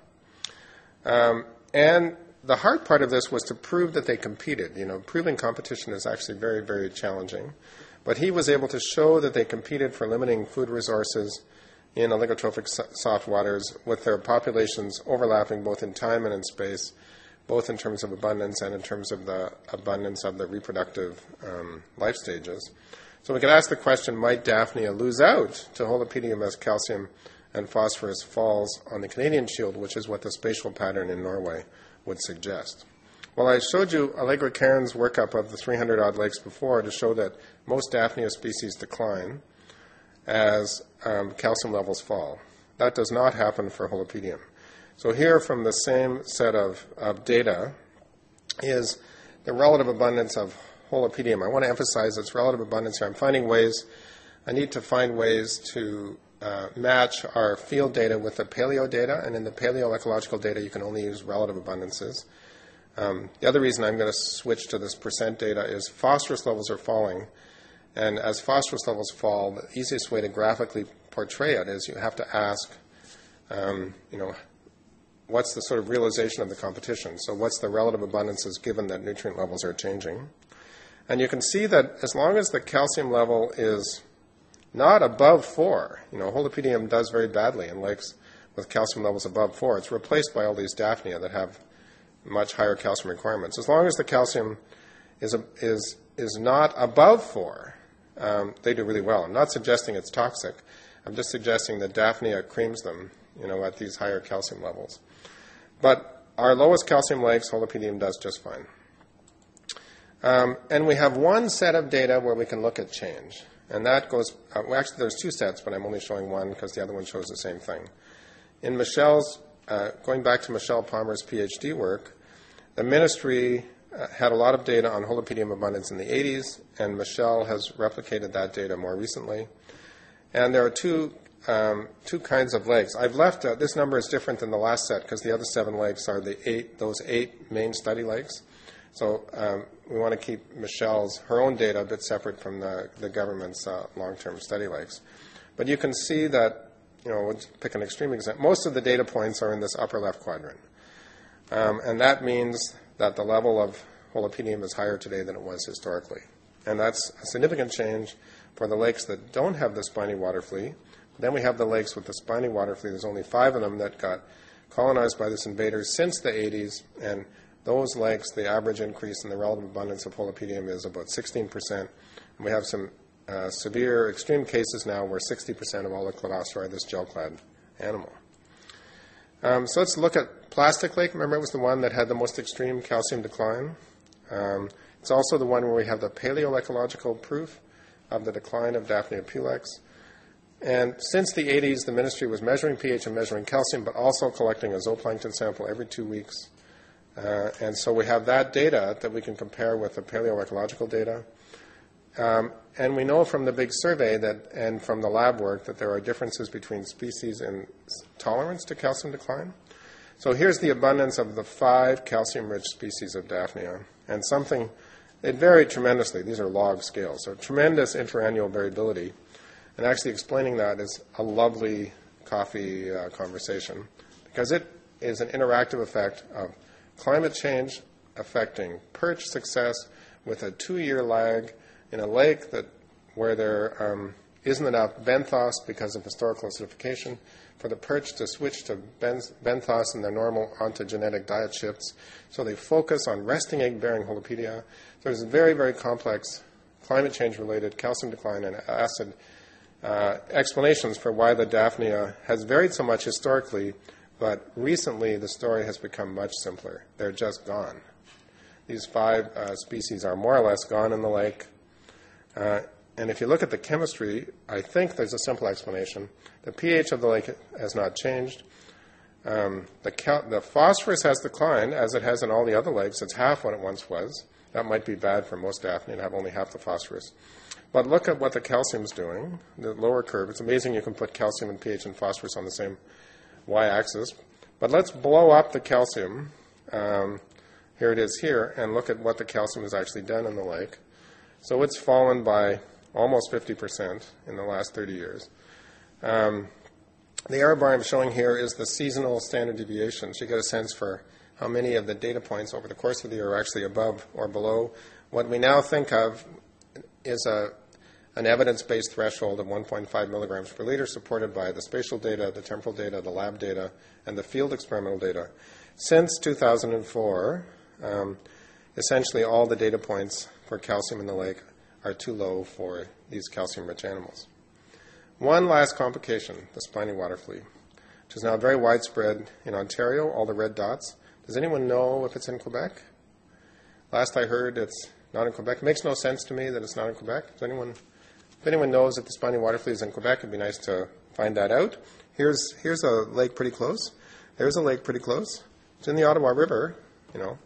Um, and the hard part of this was to prove that they competed. You know, proving competition is actually very, very challenging. But he was able to show that they competed for limiting food resources in oligotrophic soft waters, with their populations overlapping both in time and in space, both in terms of abundance and in terms of the abundance of the reproductive um, life stages. So we could ask the question, might Daphnia lose out to Holopedium as calcium and phosphorus falls on the Canadian Shield, which is what the spatial pattern in Norway would suggest? Well, I showed you Allegra Cairns' workup of the three hundred odd lakes before to show that most Daphnia species decline as um, calcium levels fall. That does not happen for Holopedium. So here, from the same set of, of data, is the relative abundance of Holopedium. I want to emphasize its relative abundance here. I'm finding ways, I need to find ways to uh, match our field data with the paleo data, and in the paleoecological data, you can only use relative abundances. Um, the other reason I'm going to switch to this percent data is phosphorus levels are falling. And as phosphorus levels fall, the easiest way to graphically portray it is you have to ask, um, you know, what's the sort of realization of the competition? So what's the relative abundances given that nutrient levels are changing? And you can see that as long as the calcium level is not above four, you know, Holopedium does very badly in lakes with calcium levels above four. It's replaced by all these Daphnia that have much higher calcium requirements. As long as the calcium is a, is is not above four, Um, they do really well. I'm not suggesting it's toxic. I'm just suggesting that Daphnia creams them, you know, at these higher calcium levels. But our lowest calcium lakes, Holopedium does just fine. Um, and we have one set of data where we can look at change. And that goes, uh, well, actually there's two sets, but I'm only showing one because the other one shows the same thing. In Michel's uh, going back to Michelle Palmer's PhD work, the ministry uh, had a lot of data on holopedium abundance in the eighties, and Michelle has replicated that data more recently. And there are two um, two kinds of lakes. I've left, uh, this number is different than the last set because the other seven lakes are the eight, those eight main study lakes. So um, we want to keep Michelle's, her own data a bit separate from the, the government's uh, long-term study lakes. But you can see that, you know, we'll pick an extreme example. Most of the data points are in this upper left quadrant. Um, and that means that the level of holopedium is higher today than it was historically. And that's a significant change for the lakes that don't have the spiny water flea. Then we have the lakes with the spiny water flea. There's only five of them that got colonized by this invader since the eighties, and those lakes, the average increase in the relative abundance of holopedium is about sixteen percent. And we have some uh, severe extreme cases now where sixty percent of all the Cladostera are this gel-clad animal. Um, so let's look at Plastic Lake. Remember, it was the one that had the most extreme calcium decline. Um, it's also the one where we have the paleoecological proof of the decline of Daphnia pulex. And since the eighties, the ministry was measuring pH and measuring calcium, but also collecting a zooplankton sample every two weeks. Uh, and so we have that data that we can compare with the paleoecological data. Um, and we know from the big survey that, and from the lab work, that there are differences between species in tolerance to calcium decline. So here's the abundance of the five calcium-rich species of Daphnia. And something, it varied tremendously. These are log scales. So tremendous interannual variability. And actually explaining that is a lovely coffee uh, conversation, because it is an interactive effect of climate change affecting perch success with a two-year lag in a lake that where there um, isn't enough benthos because of historical acidification for the perch to switch to benz- benthos in their normal ontogenetic diet shifts. So they focus on resting egg-bearing holopedia. So there's very, very complex climate change-related calcium decline and acid uh, explanations for why the Daphnia has varied so much historically. But recently, the story has become much simpler. They're just gone. These five uh, species are more or less gone in the lake. Uh, and if you look at the chemistry, I think there's a simple explanation. The pH of the lake has not changed. Um, the, cal- the phosphorus has declined, as it has in all the other lakes. It's half what it once was. That might be bad for most Daphnia to have only half the phosphorus. But look at what the calcium's doing, the lower curve. It's amazing you can put calcium and pH and phosphorus on the same y-axis. But let's blow up the calcium. Um, here it is here, and look at what the calcium has actually done in the lake. So it's fallen by almost fifty percent in the last thirty years. Um, the error bar I'm showing here is the seasonal standard deviation. So you get a sense for how many of the data points over the course of the year are actually above or below what we now think of is a an evidence-based threshold of one point five milligrams per liter, supported by the spatial data, the temporal data, the lab data, and the field experimental data. Since two thousand four, um, essentially all the data points for calcium in the lake are too low for these calcium-rich animals. One last complication, the spiny water flea, which is now very widespread in Ontario, all the red dots. Does anyone know if it's in Quebec? Last I heard, it's not in Quebec. It makes no sense to me that it's not in Quebec. Does anyone... If anyone knows that the spiny water flea is in Quebec, it'd be nice to find that out. Here's here's a lake pretty close. There's a lake pretty close. It's in the Ottawa River, you know.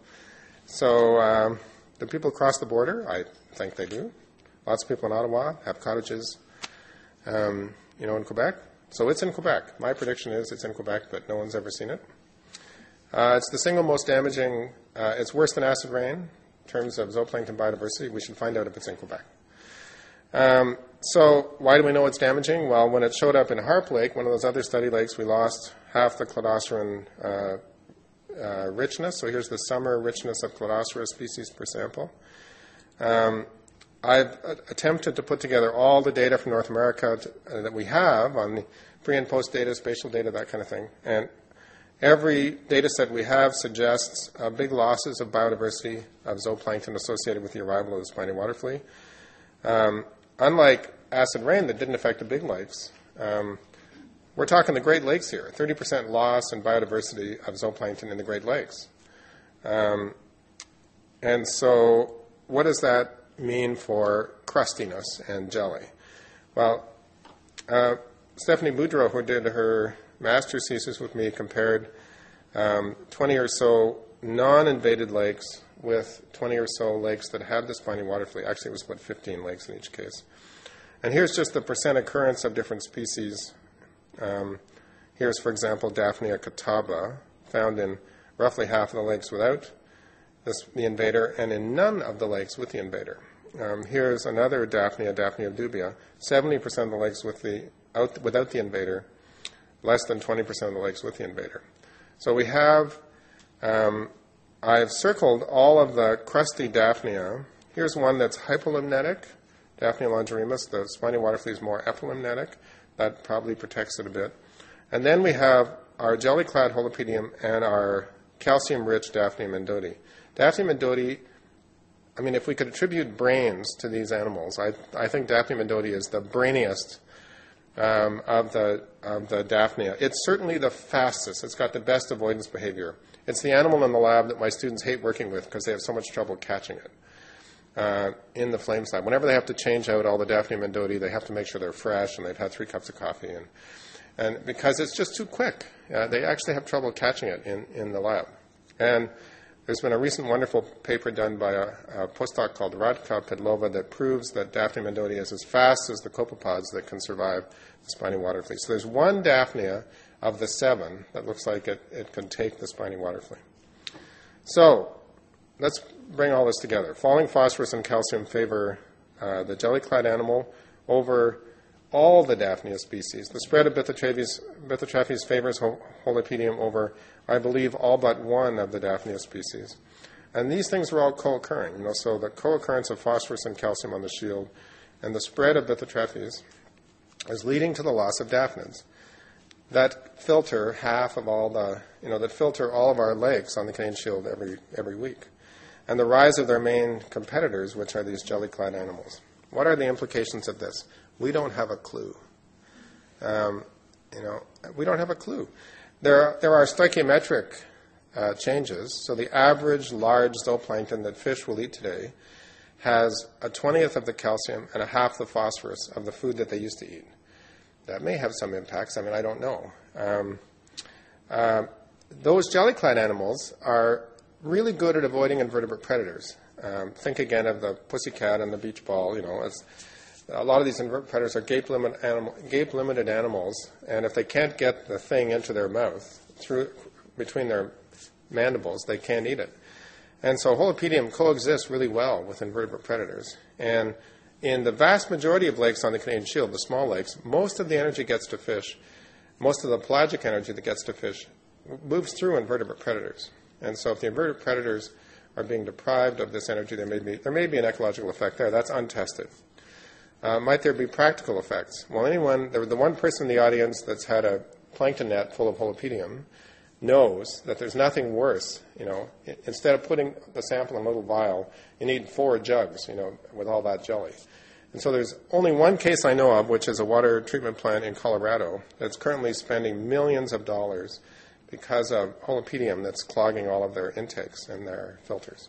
So um, do people cross the border? I think they do. Lots of people in Ottawa have cottages, um, you know, in Quebec. So it's in Quebec. My prediction is it's in Quebec, but no one's ever seen it. Uh, it's the single most damaging. Uh, it's worse than acid rain in terms of zooplankton biodiversity. We should find out if it's in Quebec. Um, so why do we know it's damaging? Well, when it showed up in Harp Lake, one of those other study lakes, we lost half the Cladoceran uh, uh, richness. So here's the summer richness of Cladostera species per sample. Um, I've uh, attempted to put together all the data from North America to, uh, that we have on the pre- and post data, spatial data, that kind of thing. And every data set we have suggests uh, big losses of biodiversity of zooplankton associated with the arrival of the spiny water flea. Um, Unlike acid rain that didn't affect the big lakes, um, we're talking the Great Lakes here, thirty percent loss in biodiversity of zooplankton in the Great Lakes. Um, and so what does that mean for crustiness and jelly? Well, uh, Stephanie Boudreau, who did her master's thesis with me, compared um, twenty or so non-invaded lakes with twenty or so lakes that had the spiny water flea. Actually, it was about fifteen lakes in each case. And here's just the percent occurrence of different species. Um, here's, for example, Daphnia catawba, found in roughly half of the lakes without this, the invader, and in none of the lakes with the invader. Um, here's another Daphnia, Daphnia dubia, seventy percent of the lakes with the, out, without the invader, less than twenty percent of the lakes with the invader. So we have, um, I've circled all of the crusty Daphnia. Here's one that's hypolimnetic, Daphnia longiorimus. The spiny water flea is more epilimnetic. That probably protects it a bit. And then we have our jelly-clad holopedium and our calcium-rich Daphnia mendoti. Daphnia mendoti, I mean, if we could attribute brains to these animals, I, I think Daphnia mendoti is the brainiest um, of the of the Daphnia. It's certainly the fastest. It's got the best avoidance behavior. It's the animal in the lab that my students hate working with because they have so much trouble catching it uh, in the flames lab. Whenever they have to change out all the Daphnia mendoti, they have to make sure they're fresh and they've had three cups of coffee. And, and because it's just too quick, uh, they actually have trouble catching it in, in the lab. And there's been a recent wonderful paper done by a, a postdoc called Radka Pedlova that proves that Daphnia mendoti is as fast as the copepods that can survive the spiny water flea. So there's one Daphnia of the seven that looks like it, it can take the spiny water flea. So let's bring all this together. Falling phosphorus and calcium favor uh, the jelly-clad animal over all the Daphnia species. The spread of Bithotraphis, Bithotraphis favors holopedium over, I believe, all but one of the Daphnia species. And these things are all co-occurring. You know, so the co-occurrence of phosphorus and calcium on the shield and the spread of Bithotraphis is leading to the loss of daphnids that filter half of all the, you know, that filter all of our lakes on the Canadian Shield every every week. And the rise of their main competitors, which are these jelly-clad animals. What are the implications of this? We don't have a clue. Um, you know, we don't have a clue. There are, there are stoichiometric uh, changes. So the average large zooplankton that fish will eat today has a twentieth of the calcium and a half the phosphorus of the food that they used to eat. That may have some impacts. I mean, I don't know. Um, uh, those jelly-clad animals are really good at avoiding invertebrate predators. Um, think again of the pussycat and the beach ball. You know, as a lot of these invertebrate predators are gape-limited animal, gape-limited animals, and if they can't get the thing into their mouth through between their mandibles, they can't eat it. And so holopedium coexists really well with invertebrate predators. And in the vast majority of lakes on the Canadian Shield, the small lakes, most of the energy gets to fish, most of the pelagic energy that gets to fish moves through invertebrate predators. And so if the invertebrate predators are being deprived of this energy, there may be, there may be an ecological effect there. That's untested. Uh, might there be practical effects? Well, anyone, the, the one person in the audience that's had a plankton net full of holopedium knows that there's nothing worse. You know, I, instead of putting the sample in a little vial, you need four jugs, you know, with all that jelly. And so there's only one case I know of, which is a water treatment plant in Colorado that's currently spending millions of dollars because of holopedium that's clogging all of their intakes and their filters.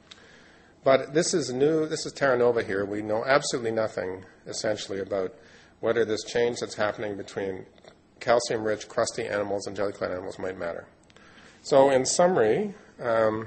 But this is new. This is Terra Nova here. We know absolutely nothing, essentially, about whether this change that's happening between calcium-rich, crusty animals and jelly-clad animals might matter. So in summary, um,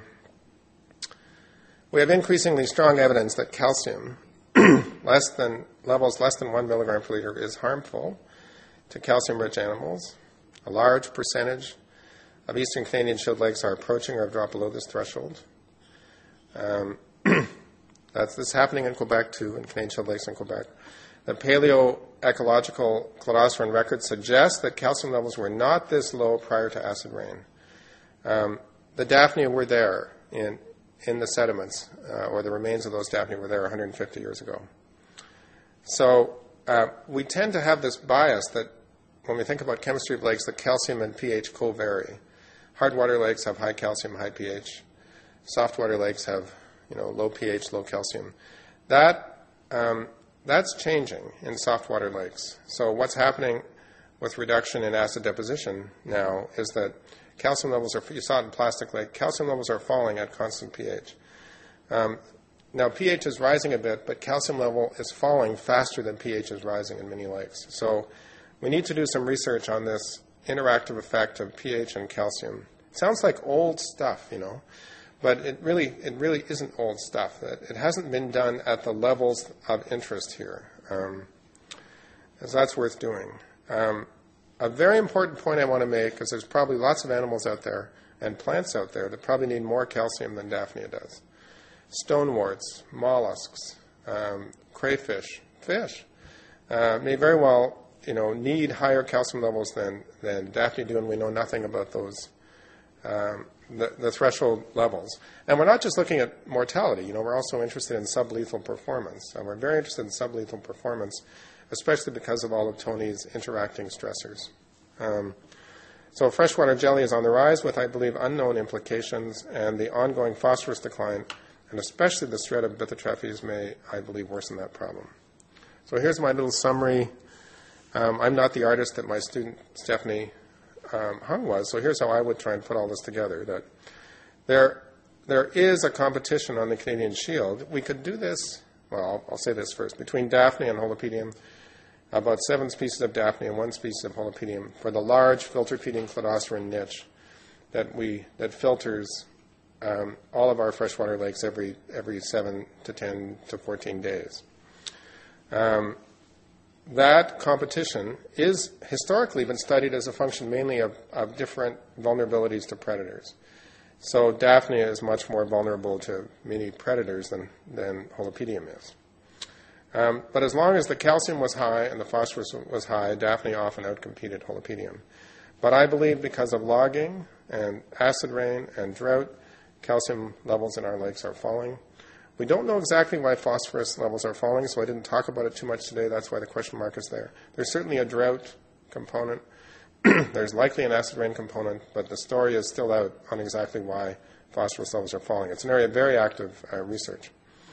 we have increasingly strong evidence that calcium, less than levels less than one milligram per liter, is harmful to calcium-rich animals. A large percentage of eastern Canadian Shield lakes are approaching or have dropped below this threshold. Um, That's this is happening in Quebec, too, in Canadian Shield lakes in Quebec. The paleoecological cladoceran record suggests that calcium levels were not this low prior to acid rain. Um, the Daphnia were there in, in the sediments, uh, or the remains of those Daphnia were there one hundred fifty years ago. So uh, we tend to have this bias that when we think about chemistry of lakes, that calcium and pH co-vary. Hard water lakes have high calcium, high pH. Soft water lakes have, you know, low pH, low calcium. That um, that's changing in soft water lakes. So what's happening with reduction in acid deposition now is that calcium levels are, you saw it in Plastic Lake, calcium levels are falling at constant pH. Um, now pH is rising a bit, but calcium level is falling faster than pH is rising in many lakes. So we need to do some research on this interactive effect of pH and calcium. sounds like old stuff, you know, but it really it really isn't old stuff. It hasn't been done at the levels of interest here, um, so that's worth doing. Um, a very important point I want to make, because there's probably lots of animals out there and plants out there that probably need more calcium than Daphnia does. Stoneworts, mollusks, um, crayfish, fish uh, may very well, you know, need higher calcium levels than, than Daphnia do, and we know nothing about those, um, the, the threshold levels. And we're not just looking at mortality. You know, we're also interested in sublethal performance. And we're very interested in sublethal performance, especially because of all of Tony's interacting stressors. Um, so freshwater jelly is on the rise with, I believe, unknown implications, and the ongoing phosphorus decline, and especially the spread of Bythotrephes, may, I believe, worsen that problem. So here's my little summary. Um, I'm not the artist that my student Stephanie um, Hung was, so here's how I would try and put all this together. That there, there is a competition on the Canadian Shield. We could do this, well, I'll, I'll say this first, between Daphnia and Holopedium, about seven species of Daphnia and one species of Holopedium for the large filter-feeding cladoceran niche that we that filters um, all of our freshwater lakes every every seven to ten to fourteen days. Um, that competition is historically been studied as a function mainly of, of different vulnerabilities to predators. So Daphnia is much more vulnerable to many predators than, than Holopedium is. Um, but as long as the calcium was high and the phosphorus was high, Daphnia often outcompeted Holopedium. But I believe because of logging and acid rain and drought, calcium levels in our lakes are falling. We don't know exactly why phosphorus levels are falling, so I didn't talk about it too much today. That's why the question mark is there. There's certainly a drought component. There's likely an acid rain component, but the story is still out on exactly why phosphorus levels are falling. It's an area of very active uh, research.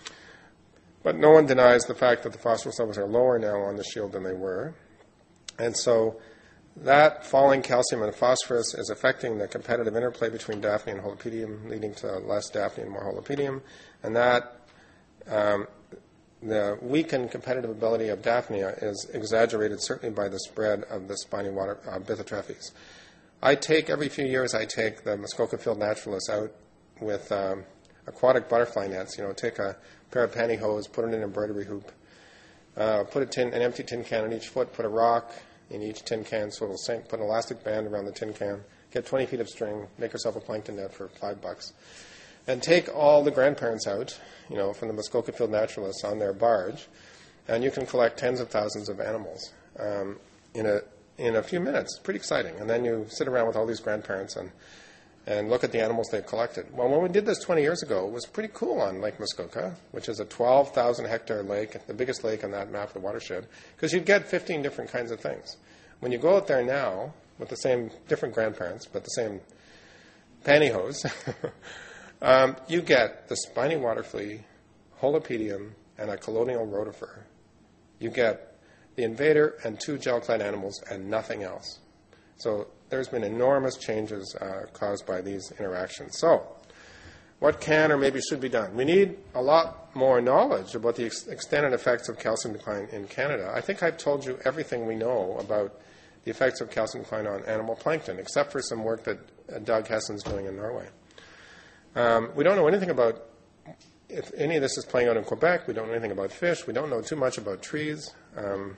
But no one denies the fact that the phosphorus levels are lower now on the Shield than they were. And so that falling calcium and phosphorus is affecting the competitive interplay between Daphnia and Holopedium, leading to less Daphnia and more Holopedium. And that um, the weakened competitive ability of Daphnia is exaggerated certainly by the spread of the spiny water uh, Bythotrephes. I take, every few years, I take the Muskoka Field naturalists out with um, aquatic butterfly nets. You know, take a pair of pantyhose, put it in an embroidery hoop, uh, put a tin, an empty tin can on each foot, put a rock in each tin can so it'll sink, put an elastic band around the tin can, get twenty feet of string, make yourself a plankton net for five bucks, and take all the grandparents out, you know, from the Muskoka Field naturalists on their barge, and you can collect tens of thousands of animals um, in a in a few minutes. It's pretty exciting. And then you sit around with all these grandparents and and look at the animals they've collected. Well, when we did this twenty years ago, it was pretty cool on Lake Muskoka, which is a twelve thousand hectare lake, the biggest lake on that map of the watershed, because you'd get fifteen different kinds of things. When you go out there now with the same different grandparents, but the same pantyhose, um, you get the spiny water flea, Holopedium, and a colonial rotifer. You get the invader and two gel-clad animals and nothing else. So there's been enormous changes uh, caused by these interactions. So what can or maybe should be done? We need a lot more knowledge about the ex- extent and effects of calcium decline in Canada. I think I've told you everything we know about the effects of calcium decline on animal plankton, except for some work that uh, Doug Hessen's doing in Norway. Um, we don't know anything about if any of this is playing out in Quebec. We don't know anything about fish. We don't know too much about trees. Um,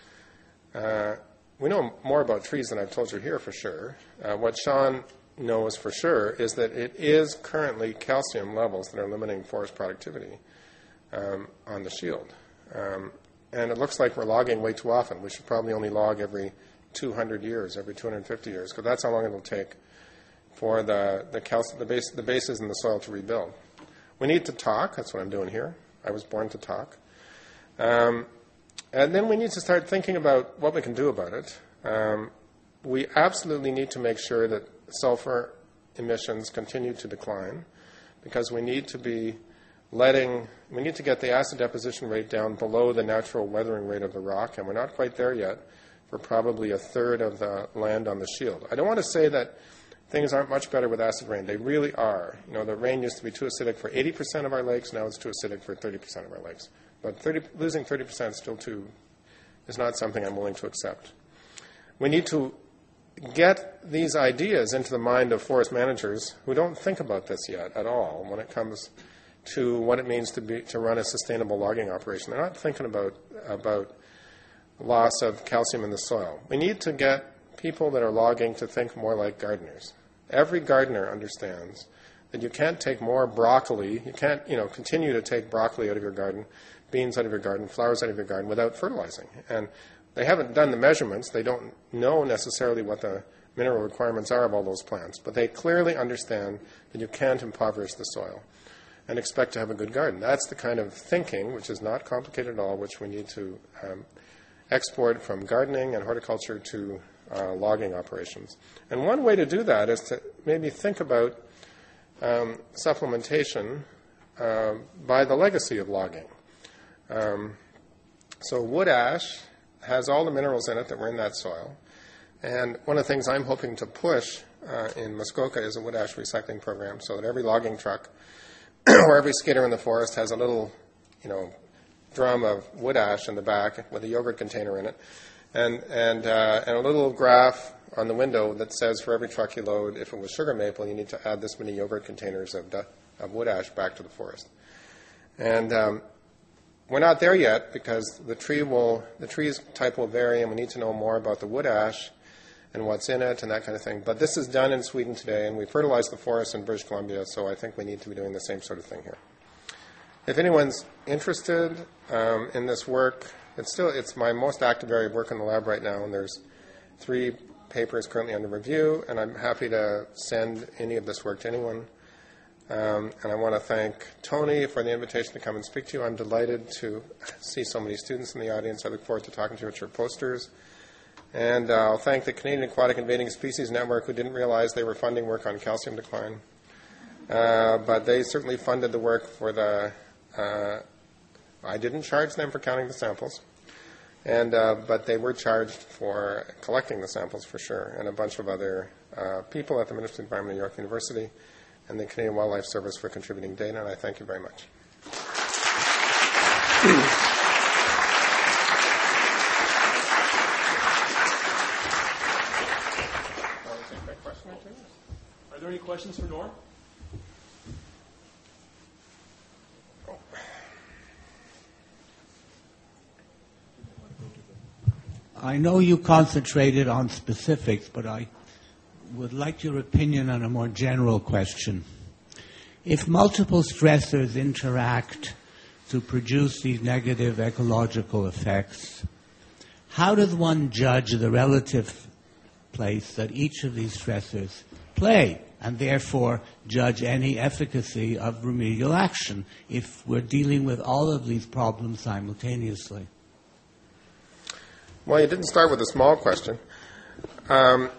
uh, We know more about trees than I've told you here for sure. Uh, what Sean knows for sure is that it is currently calcium levels that are limiting forest productivity um, on the Shield. Um, and it looks like we're logging way too often. We should probably only log every two hundred years, every two hundred fifty years, because that's how long it will take for the, the, calcium, the, base, the bases in the soil to rebuild. We need to talk. That's what I'm doing here. I was born to talk. Um, And then we need to start thinking about what we can do about it. Um, we absolutely need to make sure that sulfur emissions continue to decline, because we need to be letting, we need to get the acid deposition rate down below the natural weathering rate of the rock, and we're not quite there yet for probably a third of the land on the Shield. I don't want to say that things aren't much better with acid rain. They really are. You know, the rain used to be too acidic for eighty percent of our lakes. Now it's too acidic for thirty percent of our lakes. But thirty, losing thirty percent still too is not something I'm willing to accept. We need to get these ideas into the mind of forest managers who don't think about this yet at all when it comes to what it means to be to run a sustainable logging operation. They're not thinking about about loss of calcium in the soil. We need to get people that are logging to think more like gardeners. Every gardener understands that you can't take more broccoli, you can't, you know, continue to take broccoli out of your garden, beans out of your garden, flowers out of your garden without fertilizing. And they haven't done the measurements. They don't know necessarily what the mineral requirements are of all those plants, but they clearly understand that you can't impoverish the soil and expect to have a good garden. That's the kind of thinking, which is not complicated at all, which we need to um, export from gardening and horticulture to uh, logging operations. And one way to do that is to maybe think about um, supplementation uh, by the legacy of logging. Um, so wood ash has all the minerals in it that were in that soil. And one of the things I'm hoping to push uh, in Muskoka is a wood ash recycling program so that every logging truck or every skidder in the forest has a little, you know, drum of wood ash in the back with a yogurt container in it, and and uh, and a little graph on the window that says for every truck you load, if it was sugar maple, you need to add this many yogurt containers of, of wood ash back to the forest. And um, we're not there yet because the tree will the tree's type will vary, and we need to know more about the wood ash and what's in it and that kind of thing. But this is done in Sweden today, and we fertilize the forest in British Columbia, so I think we need to be doing the same sort of thing here. If anyone's interested um, in this work, it's still it's my most active area of work in the lab right now, and there's three papers currently under review, and I'm happy to send any of this work to anyone. Um, and I want to thank Tony for the invitation to come and speak to you. I'm delighted to see so many students in the audience. I look forward to talking to you at your posters. And uh, I'll thank the Canadian Aquatic Invading Species Network, who didn't realize they were funding work on calcium decline. Uh, but they certainly funded the work for the, uh, I didn't charge them for counting the samples, and uh, but they were charged for collecting the samples for sure, and a bunch of other uh, people at the Ministry of Environment at York University and the Canadian Wildlife Service for contributing data, and I thank you very much. Are there any questions for Norm? I know you concentrated on specifics, but I would like your opinion on a more general question. If multiple stressors interact to produce these negative ecological effects, how does one judge the relative place that each of these stressors play, and therefore judge any efficacy of remedial action if we're dealing with all of these problems simultaneously? Well, you didn't start with a small question. Um,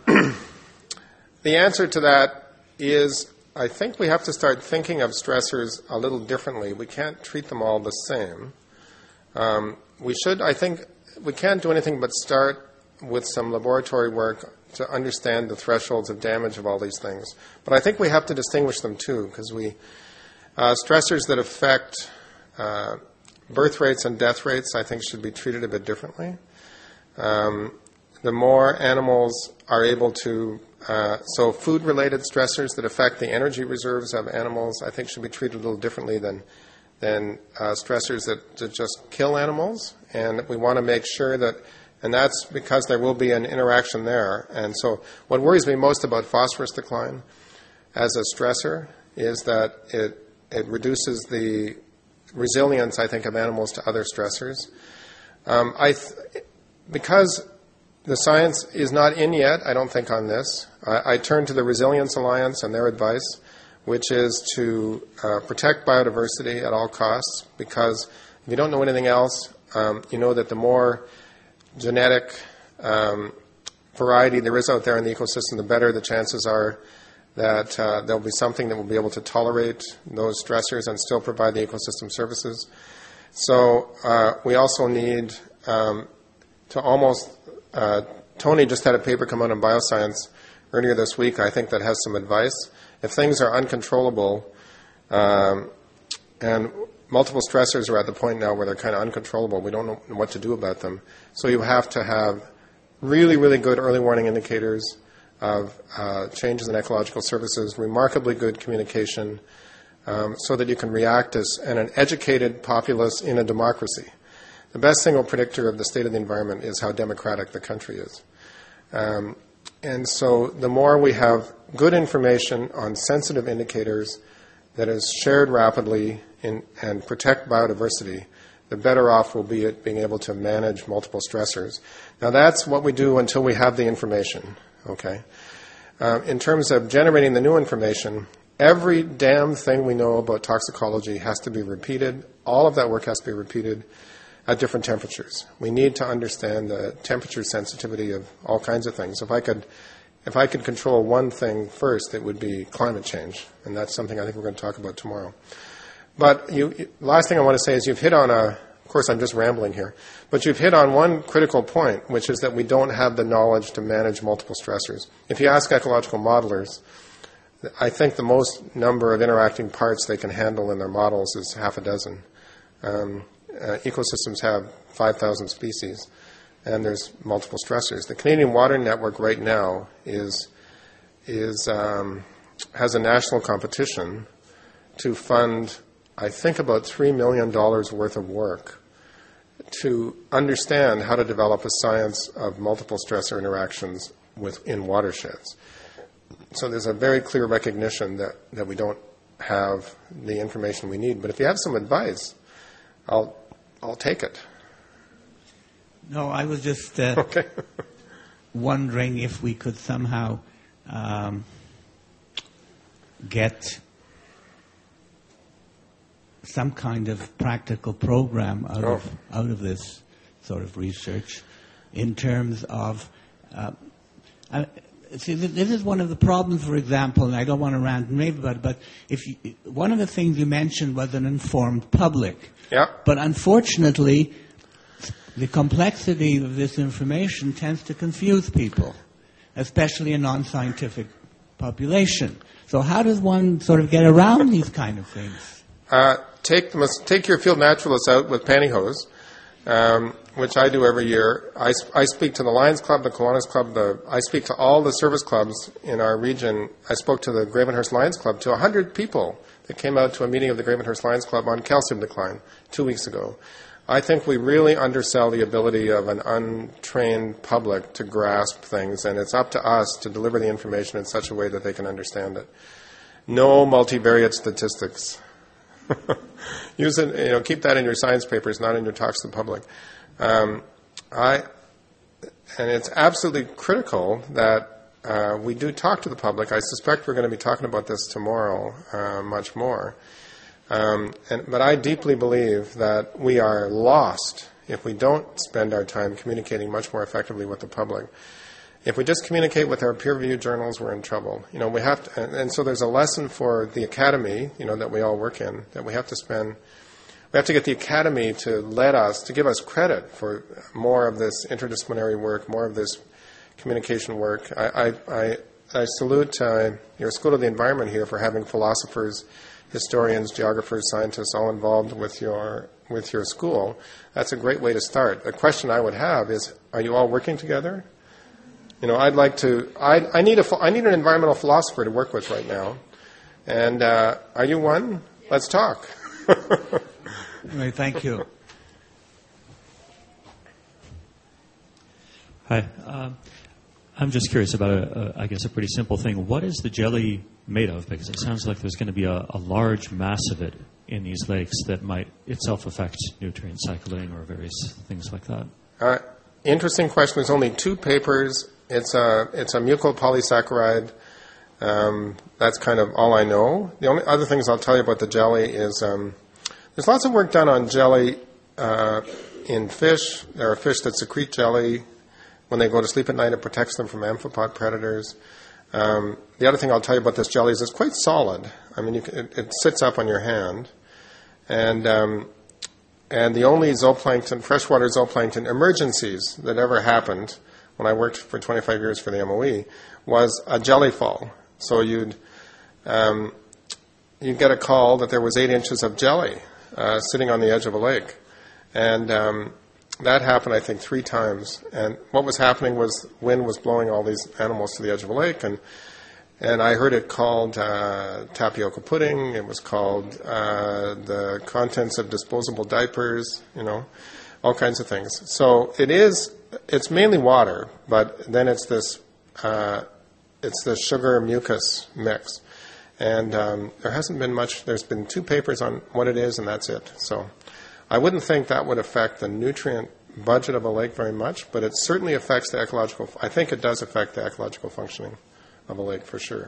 the answer to that is I think we have to start thinking of stressors a little differently. We can't treat them all the same. Um, we should, I think, we can't do anything but start with some laboratory work to understand the thresholds of damage of all these things. But I think we have to distinguish them too, because we uh, stressors that affect uh, birth rates and death rates, I think, should be treated a bit differently. Um, the more animals are able to, uh, so food-related stressors that affect the energy reserves of animals, I think, should be treated a little differently than than uh, stressors that, that just kill animals. And we want to make sure that, and that's because there will be an interaction there. And so what worries me most about phosphorus decline as a stressor is that it it reduces the resilience, I think, of animals to other stressors. Um, I th- because the science is not in yet, I don't think, on this, I, I turn to the Resilience Alliance and their advice, which is to uh, protect biodiversity at all costs, because if you don't know anything else, um, you know that the more genetic um, variety there is out there in the ecosystem, the better the chances are that uh, there'll be something that will be able to tolerate those stressors and still provide the ecosystem services. So uh, we also need um, to almost, uh, Tony just had a paper come out in Bioscience earlier this week, I think, that has some advice. If things are uncontrollable, um, and multiple stressors are at the point now where they're kind of uncontrollable, we don't know what to do about them. So you have to have really, really good early warning indicators, of uh, changes in ecological services, remarkably good communication, um, so that you can react as and an educated populace in a democracy. The best single predictor of the state of the environment is how democratic the country is. Um, and so the more we have good information on sensitive indicators that is shared rapidly in, and protect biodiversity, the better off we'll be at being able to manage multiple stressors. Now that's what we do until we have the information, okay? Uh, in terms of generating the new information, every damn thing we know about toxicology has to be repeated. All of that work has to be repeated at different temperatures. We need to understand the temperature sensitivity of all kinds of things. If I could, if I could control one thing first, it would be climate change, and that's something I think we're going to talk about tomorrow. But you, last thing I want to say is you've hit on a, of course I'm just rambling here, but you've hit on one critical point, which is that we don't have the knowledge to manage multiple stressors. If you ask ecological modelers, I think the most number of interacting parts they can handle in their models is half a dozen. Um, uh, ecosystems have five thousand species, and there's multiple stressors. The Canadian Water Network right now is, is um, has a national competition to fund, I think, about three million dollars worth of work to understand how to develop a science of multiple stressor interactions within watersheds. So there's a very clear recognition that, that we don't have the information we need. But if you have some advice, I'll, I'll take it. No, I was just uh, okay. wondering if we could somehow um, get some kind of practical program out oh. of out of this sort of research, in terms of. Uh, I, see, this is one of the problems. For example, and I don't want to rant and rave about it, but if you, one of the things you mentioned was an informed public. Yeah. But unfortunately, the complexity of this information tends to confuse people, especially a non-scientific population. So how does one sort of get around these kind of things? Uh, take, take your field naturalists out with pantyhose, um, which I do every year. I, I speak to the Lions Club, the Kiwanis Club, the, I speak to all the service clubs in our region. I spoke to the Gravenhurst Lions Club, to one hundred people that came out to a meeting of the Gravenhurst Lions Club on calcium decline two weeks ago. I think we really undersell the ability of an untrained public to grasp things, and it's up to us to deliver the information in such a way that they can understand it. No multivariate statistics. Use it, you know, keep that in your science papers, not in your talks to the public. Um, I, and it's absolutely critical that uh, we do talk to the public. I suspect we're going to be talking about this tomorrow uh, much more. Um, and, but I deeply believe that we are lost if we don't spend our time communicating much more effectively with the public. If we just communicate with our peer-reviewed journals, we're in trouble. You know, we have to, and, and so there's a lesson for the academy, you know, that we all work in, that we have to spend. We have to get the academy to let us, to give us credit for more of this interdisciplinary work, more of this communication work. I, I, I, I salute uh, your School of the Environment here for having philosophers, historians, geographers, scientists all involved with your with your school. That's a great way to start. The question I would have is, are you all working together? You know, I'd like to. I, I need a. I need an environmental philosopher to work with right now. And uh, are you one? Let's talk. Right, thank you. Hi. Um, I'm just curious about, a, a, I guess, a pretty simple thing. What is the jelly made of? Because it sounds like there's going to be a, a large mass of it in these lakes that might itself affect nutrient cycling or various things like that. Uh, interesting question. There's only two papers. It's a it's a mucopolysaccharide. Um, that's kind of all I know. The only other things I'll tell you about the jelly is um, there's lots of work done on jelly uh, in fish. There are fish that secrete jelly when they go to sleep at night. It protects them from amphipod predators. Um, the other thing I'll tell you about this jelly is it's quite solid. I mean, you can, it, it sits up on your hand, and um, and the only zooplankton, freshwater zooplankton emergencies that ever happened when I worked for twenty-five years for the M O E was a jelly fall. So you'd um, you'd get a call that there was eight inches of jelly uh, sitting on the edge of a lake, and um, that happened, I think, three times. And what was happening was wind was blowing all these animals to the edge of a lake, and and I heard it called uh, tapioca pudding. It was called uh, the contents of disposable diapers, you know, all kinds of things. So it is, it's mainly water, but then it's this, uh, it's the sugar mucus mix. And um, there hasn't been much, there's been two papers on what it is, and that's it. So I wouldn't think that would affect the nutrient budget of a lake very much, but it certainly affects the ecological, I think it does affect the ecological functioning of a lake for sure.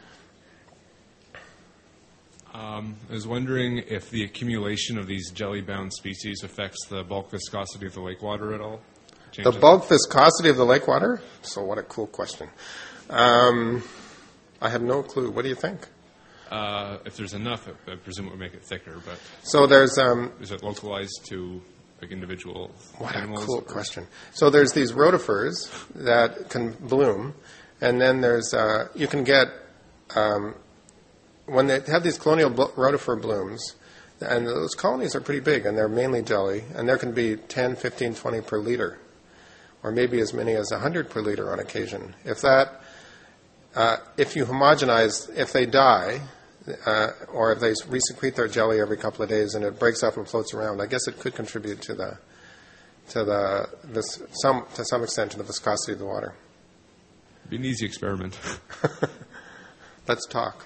Um, I was wondering if the accumulation of these jelly-bound species affects the bulk viscosity of the lake water at all? The Changes- bulk viscosity of the lake water? So what a cool question. Um, I have no clue. What do you think? Uh, if there's enough, I, I presume it would make it thicker, but So there's... Um, is it localized to like individual What animals? a cool or- question. So there's these rotifers that can bloom, and then there's, uh, you can get, um, when they have these colonial blo- rotifer blooms, and those colonies are pretty big, and they're mainly jelly, and there can be ten, fifteen, twenty per liter, or maybe as many as one hundred per liter on occasion. If that, uh, if you homogenize, if they die, uh, or if they resecrete their jelly every couple of days and it breaks up and floats around, I guess it could contribute to the, to the, this, some, to some extent to the viscosity of the water. It'd be an easy experiment. Let's talk.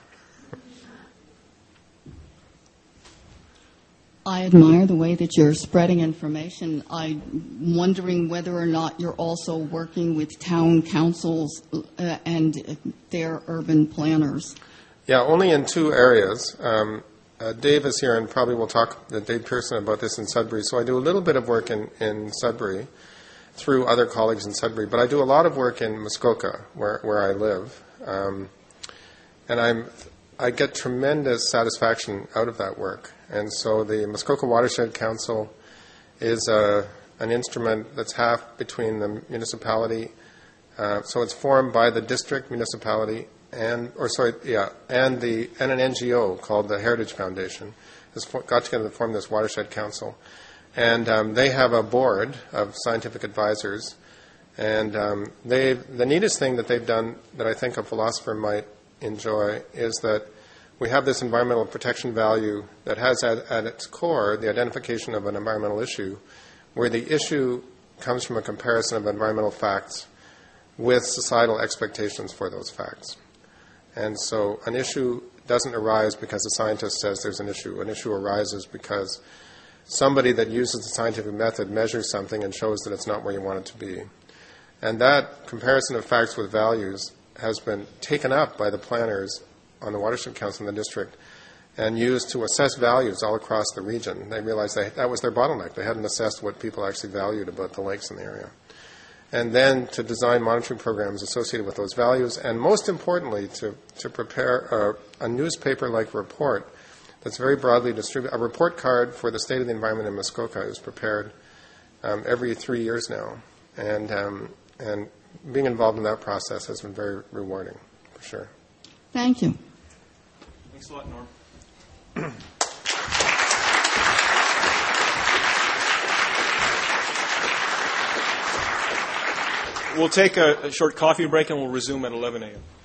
I admire the way that you're spreading information. I'm wondering whether or not you're also working with town councils uh, and their urban planners. Yeah, only in two areas. Um, uh, Dave is here and probably will talk, uh, Dave Pearson, about this in Sudbury. So I do a little bit of work in, in Sudbury through other colleagues in Sudbury, but I do a lot of work in Muskoka, where, where I live. Um, and I'm, I get tremendous satisfaction out of that work. And so the Muskoka Watershed Council is uh, an instrument that's half between the municipality. Uh, so it's formed by the district, municipality, and or sorry, yeah, and the and an N G O called the Heritage Foundation has for, got together to form this Watershed Council, and um, they have a board of scientific advisors, and um, they the neatest thing that they've done that I think a philosopher might enjoy is that we have this environmental protection value that has at, at its core the identification of an environmental issue, where the issue comes from a comparison of environmental facts with societal expectations for those facts. And so an issue doesn't arise because a scientist says there's an issue. An issue arises because somebody that uses the scientific method measures something and shows that it's not where you want it to be. And that comparison of facts with values has been taken up by the planners on the Watershed Council in the district and used to assess values all across the region. They realized they, that was their bottleneck. They hadn't assessed what people actually valued about the lakes in the area. And then to design monitoring programs associated with those values, and most importantly, to, to prepare a, a newspaper-like report that's very broadly distributed. A report card for the state of the environment in Muskoka is prepared um, every three years now. And, um, and being involved in that process has been very rewarding, for sure. Thank you. Thanks a lot, Norm. We'll take a, a short coffee break and we'll resume at eleven a.m.